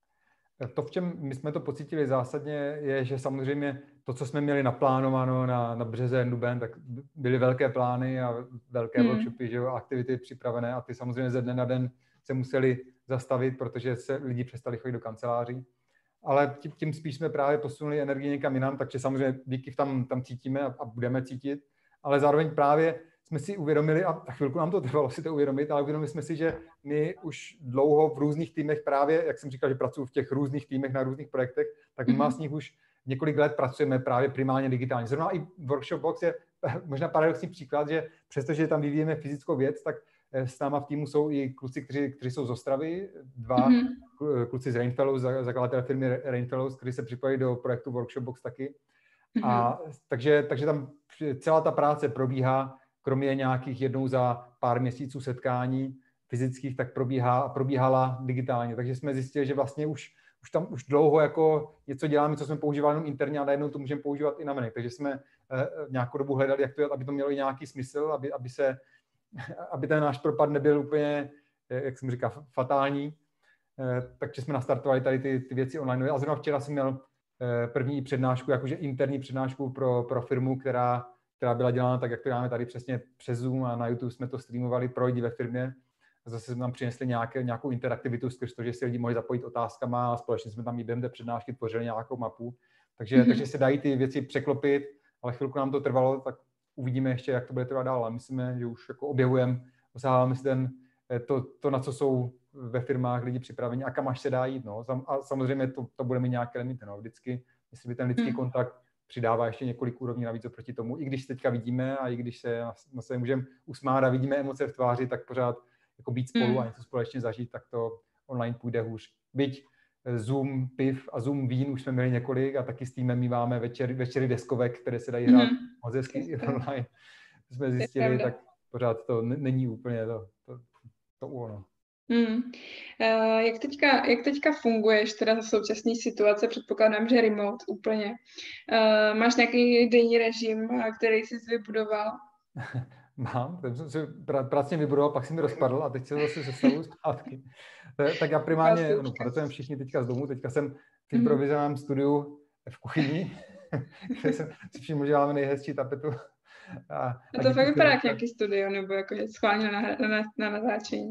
To, v čem my jsme to pocítili zásadně, je, že samozřejmě to, co jsme měli naplánováno na, na březen, duben, tak byly velké plány a velké hmm. workshopy, že jo, aktivity připravené a ty samozřejmě ze dne na den se museli zastavit, protože se lidi přestali chodit do kanceláří. Ale tím, tím spíš jsme právě posunuli energii někam jinam, takže samozřejmě díky tam, tam cítíme a, a budeme cítit, ale zároveň právě jsme si uvědomili, a chvilku nám to trvalo si to uvědomit, ale uvědomili jsme si, že my už dlouho v různých týmech právě, jak jsem říkal, že pracuji v těch různých týmech na různých projektech, tak my z nich už několik let pracujeme právě primárně digitálně. Zrovna i Workshop Box je možná paradoxní příklad, že přestože tam vyvíjeme fyzickou věc, tak s náma v týmu jsou i kluci, kteří, kteří jsou z Ostravy, dva mm-hmm. kluci z Rainfellows, zakladatel firmy Rainfellows, kteří se připojí do projektu Workshop Box taky. Mm-hmm. A takže, takže tam celá ta práce probíhá, kromě nějakých jednou za pár měsíců setkání fyzických, tak probíhá, probíhala digitálně. Takže jsme zjistili, že vlastně už, už tam už dlouho jako něco děláme, co jsme používali jenom interně a najednou to můžeme používat i na venek. Takže jsme eh, nějakou dobu hledali, jak to dělat, aby to mělo i nějaký smysl, aby, aby, se, aby ten náš propad nebyl úplně, jak jsem říkal, fatální. Eh, takže jsme nastartovali tady ty, ty věci online. A zrovna včera jsem měl eh, první přednášku, jakože interní přednášku pro, pro firmu, která která byla dělána tak, jak to děláme tady přesně přes Zoom a na YouTube jsme to streamovali pro lidi ve firmě. A zase jsme tam přinesli nějaké, nějakou interaktivitu skrz to, že si lidi mohli zapojit otázkama a společně jsme tam i během té přednášky tvořili nějakou mapu. Takže, mm-hmm. takže se dají ty věci překlopit, ale chvilku nám to trvalo, tak uvidíme ještě, jak to bude trvat dál. A myslíme, že už jako objevujeme, osáváme si ten, to, to, na co jsou ve firmách lidi připraveni a kam až se dá jít. No. A samozřejmě to, to bude mít nějaké limity. No. Vždycky, jestli by ten lidský mm. kontakt přidává ještě několik úrovní navíc oproti tomu. I když se teďka vidíme a i když se na sebe můžeme usmát a vidíme emoce v tváři, tak pořád jako být spolu mm. a něco společně zažít, tak to online půjde hůř. Byť Zoom piv a Zoom vín už jsme měli několik a taky s týmem míváme večery, večery deskovek, které se dají hrát mm. moc hezky online. Jsme zjistili, tak pořád to není úplně to, to, to ono. Hmm. Uh, jak, teďka, jak teďka funguješ teda za současné situace? Předpokládám, že remote úplně. Uh, máš nějaký denní režim, který jsi vybudoval? Mám, ten jsem si pr- pracně vybudoval, pak jsem mi rozpadl a teď se zase sestavuju zpátky. Tak já primárně, no, pracujeme všichni teďka z domu, teďka jsem v improvizovaném mm. studiu v kuchyni, kde jsem si všiml, že máme nejhezčí tapetu. A, a, a to fakt vypadá jak nějaký studio, nebo jako schválně na, na, na, na natáčení.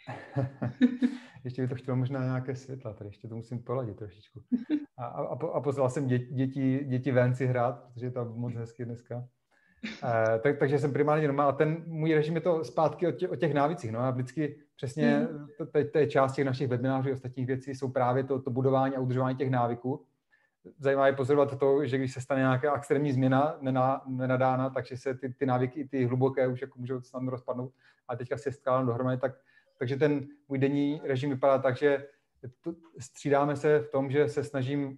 Ještě by to chtělo možná nějaké světla, tady ještě to musím poladit trošičku. A, a, a poslal jsem děti, děti, děti ven si hrát, protože je to moc hezky dneska. E, tak, takže jsem primárně doma a ten můj režim je to zpátky o, tě, o těch návicích. No a vždycky přesně mm. to, to, to je část těch našich webinářů a ostatních věcí jsou právě to, to budování a udržování těch návyků. Zajímavé je pozorovat to, že když se stane nějaká extrémní změna nená, nenadána, takže se ty, ty návyky, i ty hluboké už jako můžou snadno rozpadnout a teďka se skládám dohromady, tak takže ten můj denní režim vypadá tak, že střídáme se v tom, že se snažím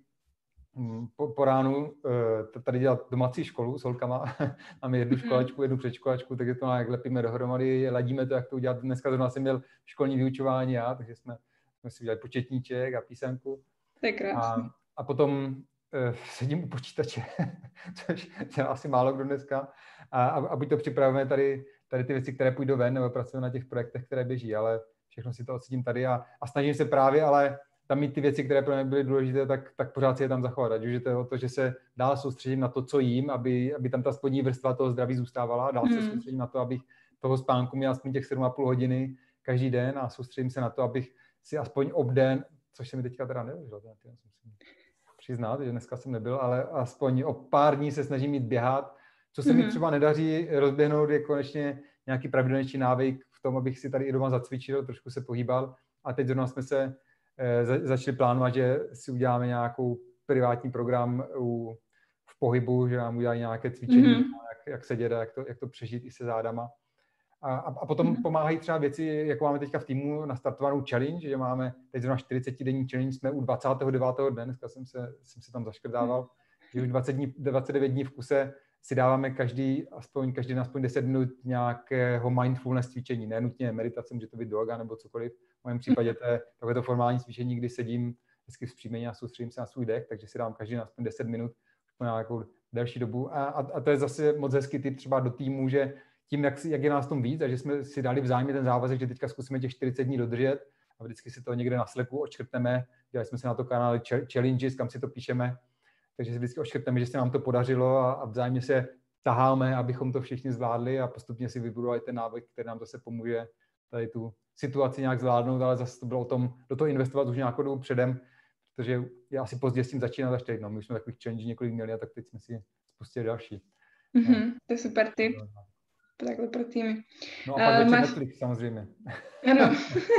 po, po ránu tady dělat domácí školu s holkama. Máme jednu školačku, jednu předškolačku, takže to jak lepíme dohromady, ladíme to, jak to udělat. Dneska zrovna jsem měl školní vyučování já, takže jsme, jsme si udělali početníček a písemku. A, a potom uh, sedím u počítače, což dělá asi málo kdo dneska. A, a, a buď to připravujeme tady tady ty věci, které půjdou ven, nebo pracuji na těch projektech, které běží, ale všechno si to odsedím tady a, a snažím se právě, ale tam mít ty věci, které pro mě byly důležité, tak, tak pořád si je tam zachovat. Ať už je to o to, že se dál soustředím na to, co jím, aby, aby tam ta spodní vrstva toho zdraví zůstávala a dál mm. se soustředím na to, abych toho spánku měl aspoň těch sedm a půl hodiny každý den a soustředím se na to, abych si aspoň obden, což se mi teďka teda nevěřilo, já musím přiznat, že dneska jsem nebyl, ale aspoň o pár dní se snažím jít běhat. Co se mm-hmm. mi třeba nedaří rozběhnout, je konečně nějaký pravidelnější návyk v tom, abych si tady i doma zacvičil, trošku se pohýbal. A teď zrovna jsme se e, za, začali plánovat, že si uděláme nějakou privátní program u, v pohybu, že nám udělají nějaké cvičení, mm-hmm. jak, jak sedět a jak to, jak to přežít i se zádama. A, a, a potom mm-hmm. pomáhají třeba věci, jako máme teďka v týmu nastartovanou challenge, že máme teď zrovna čtyřicetidenní challenge, jsme u dvacátého devátého dne, dneska jsem se, jsem se tam zaškrtával, mm-hmm. že už dvacet dní, dvacet devět dní v kuse si dáváme každý, aspoň, každý na aspoň deset minut nějakého mindfulness cvičení, ne nutně meditace, může to být yoga nebo cokoliv. mém případě to je takovéto formální cvičení, kdy sedím vždycky vzpřímeně a soustředím se na svůj dech, takže si dám každý na aspoň deset minut, na nějakou delší dobu. A, a, a to je zase moc hezký tip třeba do týmu, že tím, jak, jak je nás tom víc, a že jsme si dali vzájemně ten závazek, že teďka zkusíme těch čtyřicet dní dodržet a vždycky si to někde na Slacku odškrtneme, dělali jsme si na to kanály challenges, kam si to píšeme, takže si vždycky odškrtneme, že se nám to podařilo a, a vzájemně se taháme, abychom to všichni zvládli a postupně si vybudovali ten návyk, který nám zase pomůže tady tu situaci nějak zvládnout, ale zase to bylo o tom, do toho investovat už nějakou dobu předem, protože je asi pozdě s tím začínat až teď. No. My už jsme takových challenge několik měli a tak teď jsme si spustili další. Mm-hmm, no. To je super tip. Takhle pro týmy. No a pak uh, večer máš... Netflix samozřejmě. Ano.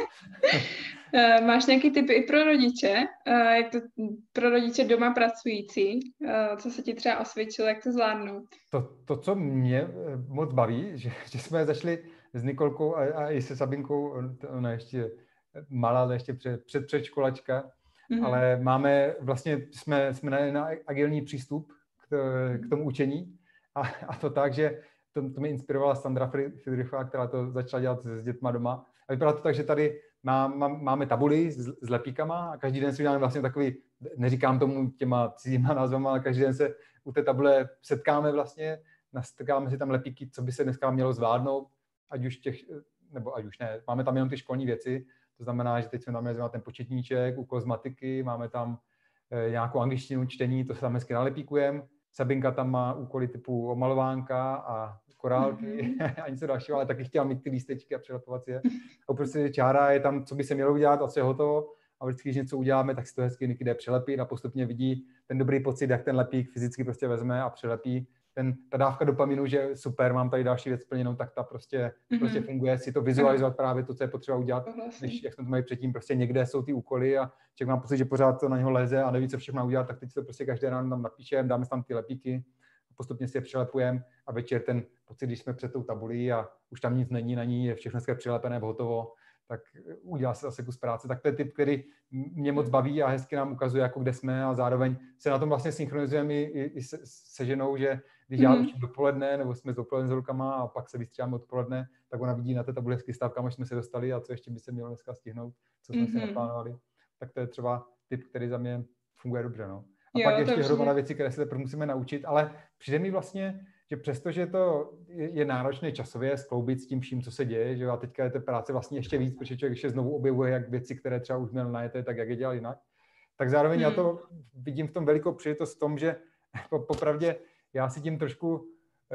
uh, máš nějaký tipy i pro rodiče? Uh, jak to pro rodiče doma pracující? Uh, co se ti třeba osvědčilo, jak to zvládnout? To, to co mě moc baví, že, že jsme začali s Nikolkou a, a i se Sabinkou, ona ještě malá, ještě před, před předškolačka, mm-hmm. ale máme vlastně, jsme, jsme na, na agilní přístup k, k tomu učení a, a to tak, že to, to mi inspirovala Sandra Friedrichová, která to začala dělat s dětma doma. A vypadá to tak, že tady má, má, máme tabuly s, s lepíkama a každý den si uděláme vlastně takový, neříkám tomu těma cizíma názvama, ale každý den se u té tabule setkáme vlastně, nastrkáme si tam lepíky, co by se dneska mělo zvládnout, ať už těch, nebo ať už ne, máme tam jenom ty školní věci, to znamená, že teď jsme tam měli ten početníček, úkol z matiky, máme tam e, nějakou angličtinu, čtení, to se tam hezky nalepíkujeme. Sabinka tam má úkoly typu omalovánka a korálky mm-hmm. a něco dalšího, ale taky chtěla mít ty lístečky a přelepovat si je. A prostě čára je tam, co by se mělo udělat a co je hotovo. A vždycky, když něco uděláme, tak si to hezky Niky jde přelepit a postupně vidí ten dobrý pocit, jak ten lepík fyzicky prostě vezme a přelepí. Ten, ta dávka dopaminu, že super, mám tady další věc splněnou, tak ta prostě, mm-hmm. prostě funguje, si to vizualizovat právě to, co je potřeba udělat, než jak jsme to měli předtím, prostě někde jsou ty úkoly a člověk má pocit, že pořád to na něho leze a neví, co všechno má udělat, tak teď to prostě každý ráno tam napíšeme, dáme tam ty lepíky, postupně si je přilepujeme a večer ten pocit, když jsme před tou tabulí a už tam nic není na ní, je všechno přilepené, hotovo, tak udělá se zase kus práce. Tak to je typ, který mě moc baví a hezky nám ukazuje, jako kde jsme a zároveň se na tom vlastně synchronizujeme i, i, i se, se ženou, že když já učím dopoledne, nebo jsme dopoledne s holkama a pak se vystřídáme odpoledne, tak ona vidí na té tabuli hezký stav, kam už jsme se dostali a co ještě by se mělo dneska stihnout, co jsme mm-hmm. si naplánovali. Tak to je třeba typ, který za mě funguje dobře. No. A jo, pak ještě hromada věcí, které se teprve musíme naučit, ale přijde mi vlastně, že přestože to je, je náročné časově skloubit s tím vším, co se děje, že a teďka je to práce vlastně ještě víc, protože člověk ještě znovu objevuje jak věci, které třeba už měl najeté, tak jak je dělal jinak. Tak zároveň hmm. já to vidím v tom velikou příležitost v tom, že po, popravdě já si tím trošku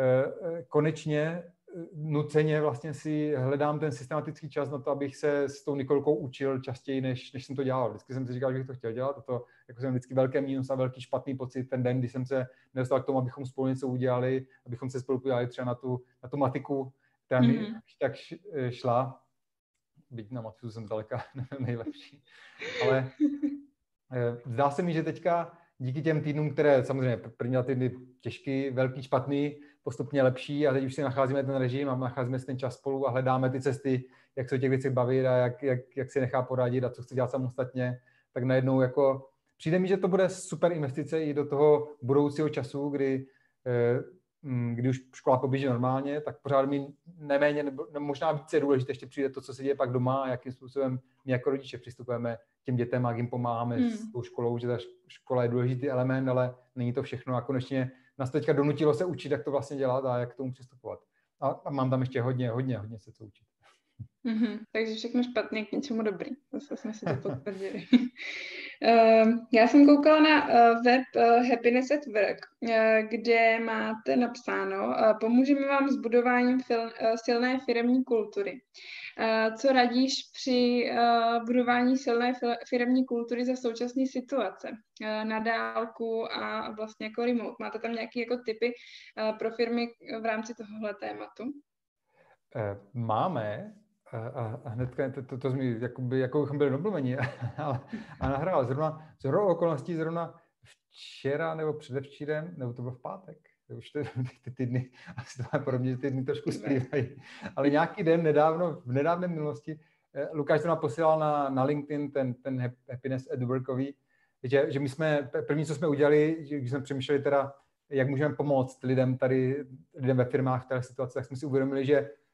eh, konečně nuceně vlastně si hledám ten systematický čas na to, abych se s tou Nikolkou učil častěji, než, než jsem to dělal. Vždycky jsem si říkal, že bych to chtěl dělat a to jako jsem vždycky velké mínus a velký špatný pocit ten den, kdy jsem se nedostal k tomu, abychom spolu něco udělali, abychom se spolu podívali třeba na tu, na tu matiku, která mi mm-hmm. tak šla. Byť na matiku jsem zdaleka nejlepší. Ale zdá se mi, že teďka díky těm týdnům, které samozřejmě první týdny těžký, velký, špatný, postupně lepší a teď už si nacházíme ten režim a nacházíme si ten čas spolu a hledáme ty cesty, jak se o těch věcech bavit a jak, jak, jak si nechá poradit a co chce dělat samostatně, tak najednou jako přijde mi, že to bude super investice i do toho budoucího času, kdy, kdy už škola poběží normálně, tak pořád mi neméně, nebo možná více je důležité, ještě přijde to, co se děje pak doma a jakým způsobem my jako rodiče přistupujeme těm dětem a jak jim pomáháme hmm. s tou školou, že ta škola je důležitý element, ale není to všechno a konečně nás teďka donutilo se učit, jak to vlastně dělat a jak k tomu přistupovat. A, a mám tam ještě hodně, hodně, hodně se co učit. Mm-hmm, takže všechno špatně k něčemu dobrý. Zase jsme si to potvrdili. uh, já jsem koukala na uh, web uh, Happiness at Work, uh, kde máte napsáno, uh, pomůžeme vám s budováním fil- uh, silné firemní kultury. Uh, co radíš při uh, budování silné firemní kultury za současné situace? Uh, na dálku a vlastně jako remote. Máte tam nějaké jako typy uh, pro firmy v rámci tohohle tématu? Uh, máme. A, a hnedka to, to, to jsme jakoby, jako bychom byli domluveni a, a nahrál zrovna, zrovna okolností, zrovna včera nebo předevčírem, nebo to bylo v pátek, už ty, ty týdny, asi to má podobně, ty dny trošku splývají, ale nějaký den nedávno, v nedávné minulosti, Lukáš to nám posílal na, na LinkedIn, ten, ten Happiness at Workový, že, že my jsme, první, co jsme udělali, že když jsme přemýšleli teda, jak můžeme pomoct lidem tady, lidem ve firmách v té situaci, tak jsme si uvědomili, že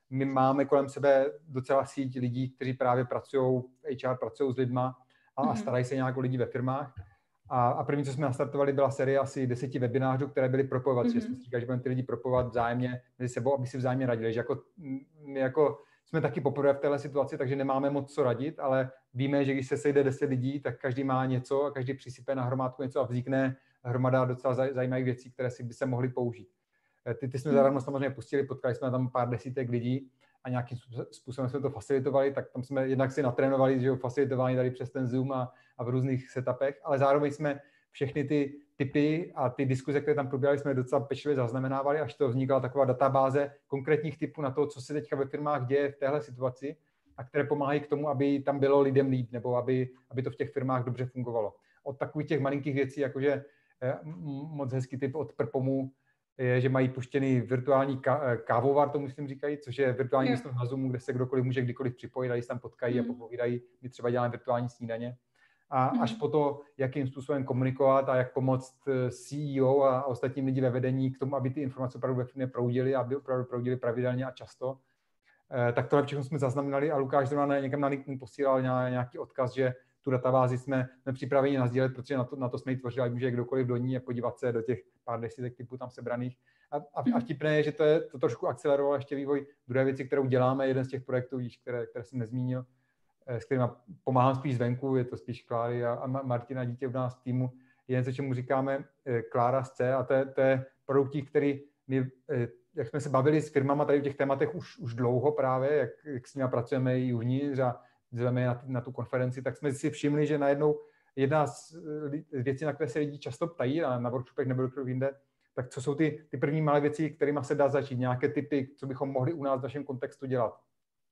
my máme kolem sebe docela síť lidí, kteří právě pracují v há er, pracují s lidma a, a starají se nějak o lidi ve firmách. A, a první, co jsme nastartovali, byla série asi deseti webinářů, které byly propojovat. Mm-hmm. Jsme si říkali, že budeme ty lidi propojovat vzájemně mezi sebou, aby si vzájemně radili. Že jako, my jako jsme taky poprvé v téhle situaci, takže nemáme moc co radit, ale víme, že když se sejde deset lidí, tak každý má něco a každý přisype na hromádku něco a vznikne hromada docela zajímavých věcí, které si by se mohly použít. Ty, ty jsme zadarmo samozřejmě pustili, potkali jsme tam pár desítek lidí a nějakým způsobem jsme to facilitovali, tak tam jsme jednak si natrénovali, že jo, facilitování tady přes ten Zoom a, a v různých setupech, ale zároveň jsme všechny ty typy a ty diskuze, které tam probíhaly, jsme docela pečlivě zaznamenávali, až to vznikla taková databáze konkrétních typů na to, co se teďka ve firmách děje v téhle situaci a které pomáhají k tomu, aby tam bylo lidem líp, nebo aby, aby to v těch firmách dobře fungovalo. Od takových těch malinkých věcí, jakože eh, moc hezký typ od Prpomu, je, že mají puštěný virtuální kávovar, to musím říkají, což je virtuální místo na Zoomu, kde se kdokoliv může kdykoliv připojit, tady se tam potkají mm. a popovídají, my třeba děláme virtuální snídaně. A mm. až po to, jakým způsobem komunikovat a jak pomoct C E O a ostatním lidi ve vedení k tomu, aby ty informace opravdu ve firmě proudily, aby opravdu proudily pravidelně a často. Tak tohle všechno jsme zaznamenali a Lukáš zrovna někam na LinkedIn posílal nějaký odkaz, že tu databázi jsme, jsme připraveni nasdílet, protože na to, na to jsme ji tvořili, ať může kdokoliv do ní a podívat se do těch pár desítek typů tam sebraných. A, a, a vtipné je, že to, je, to trošku akcelerovalo ještě vývoj druhé věci, kterou děláme, jeden z těch projektů, které, které jsem nezmínil, s kterými pomáhám spíš zvenku, je to spíš Kláry a, a Martina Dítě v nás v týmu, jen se čemu říkáme Klára z C a to je, to je produktík, který my, jak jsme se bavili s firmama tady v těch tématech už, už dlouho právě, jak, jak s nimi pracujeme i uvnitř a zveme na, na tu konferenci, tak jsme si všimli, že najednou jedna z věcí, na které se lidi často ptají a na workshopech nebo kdokoliv jinde, tak co jsou ty, ty první malé věci, kterými se dá začít, nějaké typy, co bychom mohli u nás v našem kontextu dělat.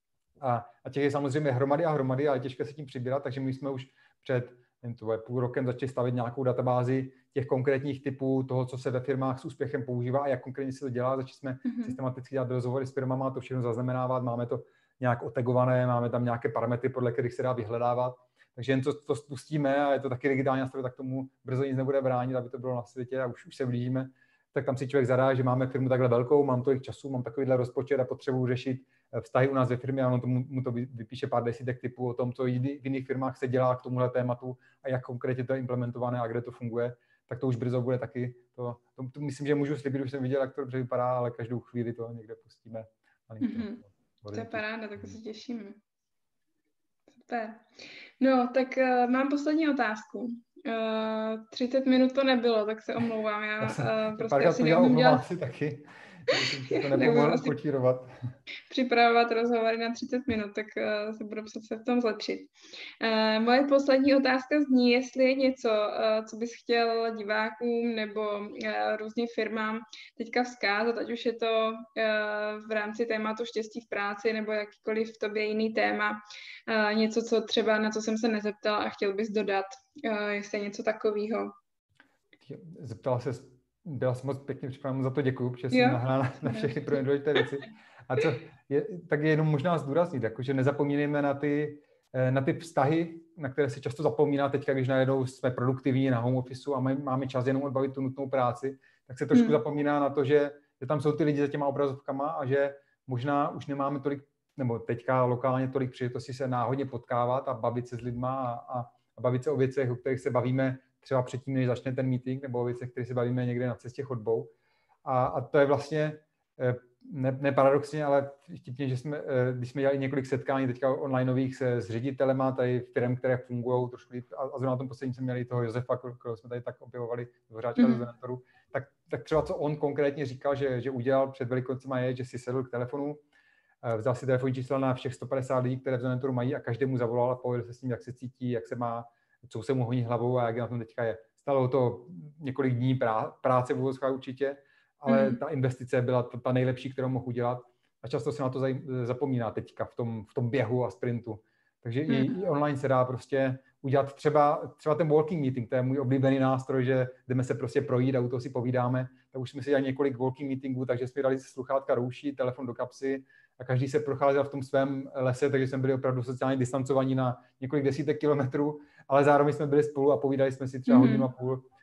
A, a těch je samozřejmě hromady a hromady, ale těžké se tím přibírat, takže my jsme už před to půl rokem začali stavit nějakou databázi těch konkrétních typů toho, co se ve firmách s úspěchem používá a jak konkrétně se to dělá. Začali jsme mm-hmm. systematicky dělat rozhovory s firmama, to všechno zaznamenávat, máme to nějak otagované, máme tam nějaké parametry, podle kterých se dá vyhledávat. Takže jen to, to spustíme a je to taky digitální nástroj, tak tomu brzo nic nebude bránit, aby to bylo na světě a už, už se blížíme. Tak tam si člověk zadá, že máme firmu takhle velkou, mám tolik času, mám takovýhle rozpočet a potřebuji řešit vztahy u nás ve firmě a ono tomu, mu to vypíše pár desítek typů o tom, co v jiných firmách se dělá k tomuhle tématu a jak konkrétně to je implementované a kde to funguje, tak to už brzo bude taky. To, to, to myslím, že můžu slibit, už jsem viděl, jak to dobře vypadá, ale každou chvíli to někde pustíme. Mm-hmm. To je paráda, tak se těšíme. Super. No, tak uh, mám poslední otázku. Uh, třicet minut to nebylo, tak se omlouvám. Já, já uh, prostě asi neumím dělat... si taky. To nepomohlo počírovat. Připravovat rozhovory na třicet minut, tak uh, se budu se v tom zlepšit. Uh, moje poslední otázka zní, jestli je něco, uh, co bys chtěl divákům nebo uh, různým firmám teďka vzkázat, ať už je to uh, v rámci tématu štěstí v práci nebo jakýkoliv v tobě jiný téma, uh, něco, co třeba na co jsem se nezeptala a chtěl bys dodat, uh, jestli je něco takového. Zeptala se Byla jsem moc pěkně připravená, za to děkuju, protože jsem nahrála na všechny pro důležité věci. A co je, tak je jenom možná zdůraznit, jakože nezapomínejme na ty, na ty vztahy, na které se často zapomíná teďka, když najednou jsme produktivní na home officeu a máme čas jenom odbavit tu nutnou práci, tak se trošku hmm. zapomíná na to, že, že tam jsou ty lidi za těma obrazovkama a že možná už nemáme tolik, nebo teďka lokálně tolik příležitostí se náhodně potkávat a bavit se s lidma a, a, a bavit se o věcech, o kterých se bavíme třeba předtím, než začne ten meeting, nebo o věcech, které se bavíme někde na cestě chodbou. A, a to je vlastně, ne, ne paradoxně, ale vtipně, že jsme, když jsme dělali několik setkání teďka onlineových se s ředitelema tady firm, které fungují trošku líp, a, a zrovna na tom posledním jsme měli toho Josefa, kterého jsme tady tak objevovali, Dvořáčka mm. z Venetoru, tak, tak třeba co on konkrétně říkal, že, že udělal před Velikocema je, že si sedl k telefonu, vzal si telefonní číslo na všech sto padesát lidí, které v Venetoru mají a každému zavolal a pověděl se s ním, jak se cítí, jak se má, co se mu honí hlavou a jak na tom teďka je. Stalo to několik dní prá, práce v uvozovkách určitě, ale mm. ta investice byla ta, ta nejlepší, kterou mohl udělat a často se na to zaj, zapomíná teďka v tom, v tom běhu a sprintu. Takže mm. i, i online se dá prostě udělat třeba, třeba ten walking meeting, to je můj oblíbený nástroj, že jdeme se prostě projít a u toho si povídáme. Tak už jsme si dělali několik walking meetingů, takže jsme dali sluchátka rouší, telefon do kapsy a každý se procházel v tom svém lese, takže jsme byli opravdu sociálně distancovaní na několik desítek kilometrů, ale zároveň jsme byli spolu a povídali jsme si třeba mm. hodinu a půl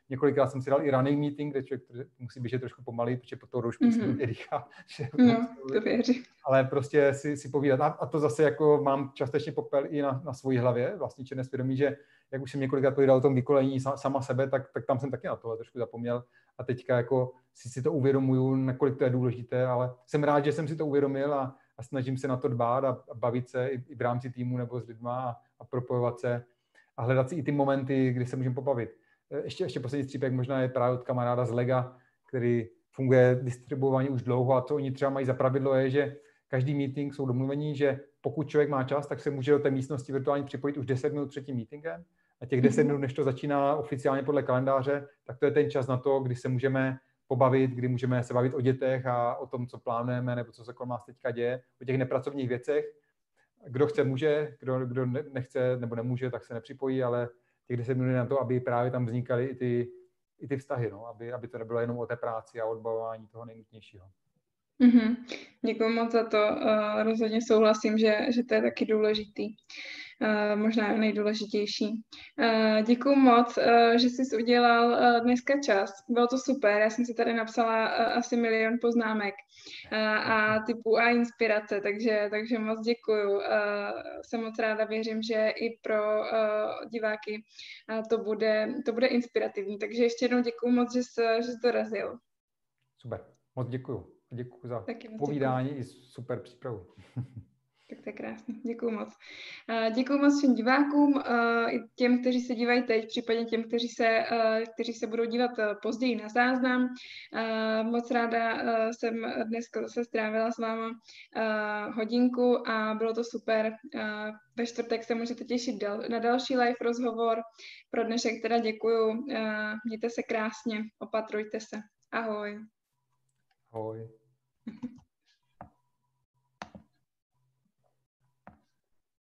několikrát jsem si dal i running meeting, kde člověk musí běžet trošku pomalý, protože po toho roušku mm-hmm. se nedýchá. No, to věřím. Ale prostě si, si povídat. A, a to zase jako mám částečně popel i na, na svojí hlavě, vlastně černé svědomí, že jak už jsem několikrát povídal o tom vykolení sama sebe, tak, tak tam jsem taky na tohle trošku zapomněl. A teďka jako si, si to uvědomuju, nakolik to je důležité, ale jsem rád, že jsem si to uvědomil a, a snažím se na to dbát a, a bavit se i, i v rámci týmu nebo s lidma a, a propojovat se a hledat si i ty momenty, kdy se můžeme pobavit. Ještě, ještě poslední střípek možná je právě od kamaráda z Lega, který funguje distribuovaně už dlouho a co oni třeba mají za pravidlo je, že každý meeting jsou domluvení, že pokud člověk má čas, tak se může do té místnosti virtuálně připojit už deset minut před tím meetingem a těch deset minut, než to začíná oficiálně podle kalendáře, tak to je ten čas na to, kdy se můžeme pobavit, kdy můžeme se bavit o dětech a o tom, co plánujeme nebo co se kolem nás teďka děje, o těch nepracovních věcech. Kdo chce, může, kdo, kdo nechce nebo nemůže, tak se nepřipojí, ale těch deset minut je na to, aby právě tam vznikaly i ty, i ty vztahy, no, aby, aby to nebylo jenom o té práci a odbavování toho nejnutnějšího. Mm-hmm. Děkuji moc za to. Uh, rozhodně souhlasím, že, že to je taky důležitý. Uh, možná nejdůležitější. Uh, děkuji moc, uh, že jsi udělal uh, dneska čas. Bylo to super. Já jsem si tady napsala uh, asi milion poznámek uh, a typů a inspirace, takže, takže moc děkuji. Uh, jsem moc ráda, věřím, že i pro uh, diváky uh, to, bude, to bude inspirativní. Takže ještě jednou děkuji moc, že jsi, že jsi dorazil. Super. Moc děkuji. Děkuji za Taky povídání děkuju. I super přípravu. Tak to je krásné. Děkuji moc. Děkuji moc všem divákům, i těm, kteří se dívají teď, případně těm, kteří se, kteří se budou dívat později na záznam. Moc ráda jsem dneska zase strávila s váma hodinku a bylo to super. Ve čtvrtek se můžete těšit na další live rozhovor. Pro dnešek teda děkuju. Mějte se krásně, opatrujte se. Ahoj. Ahoj.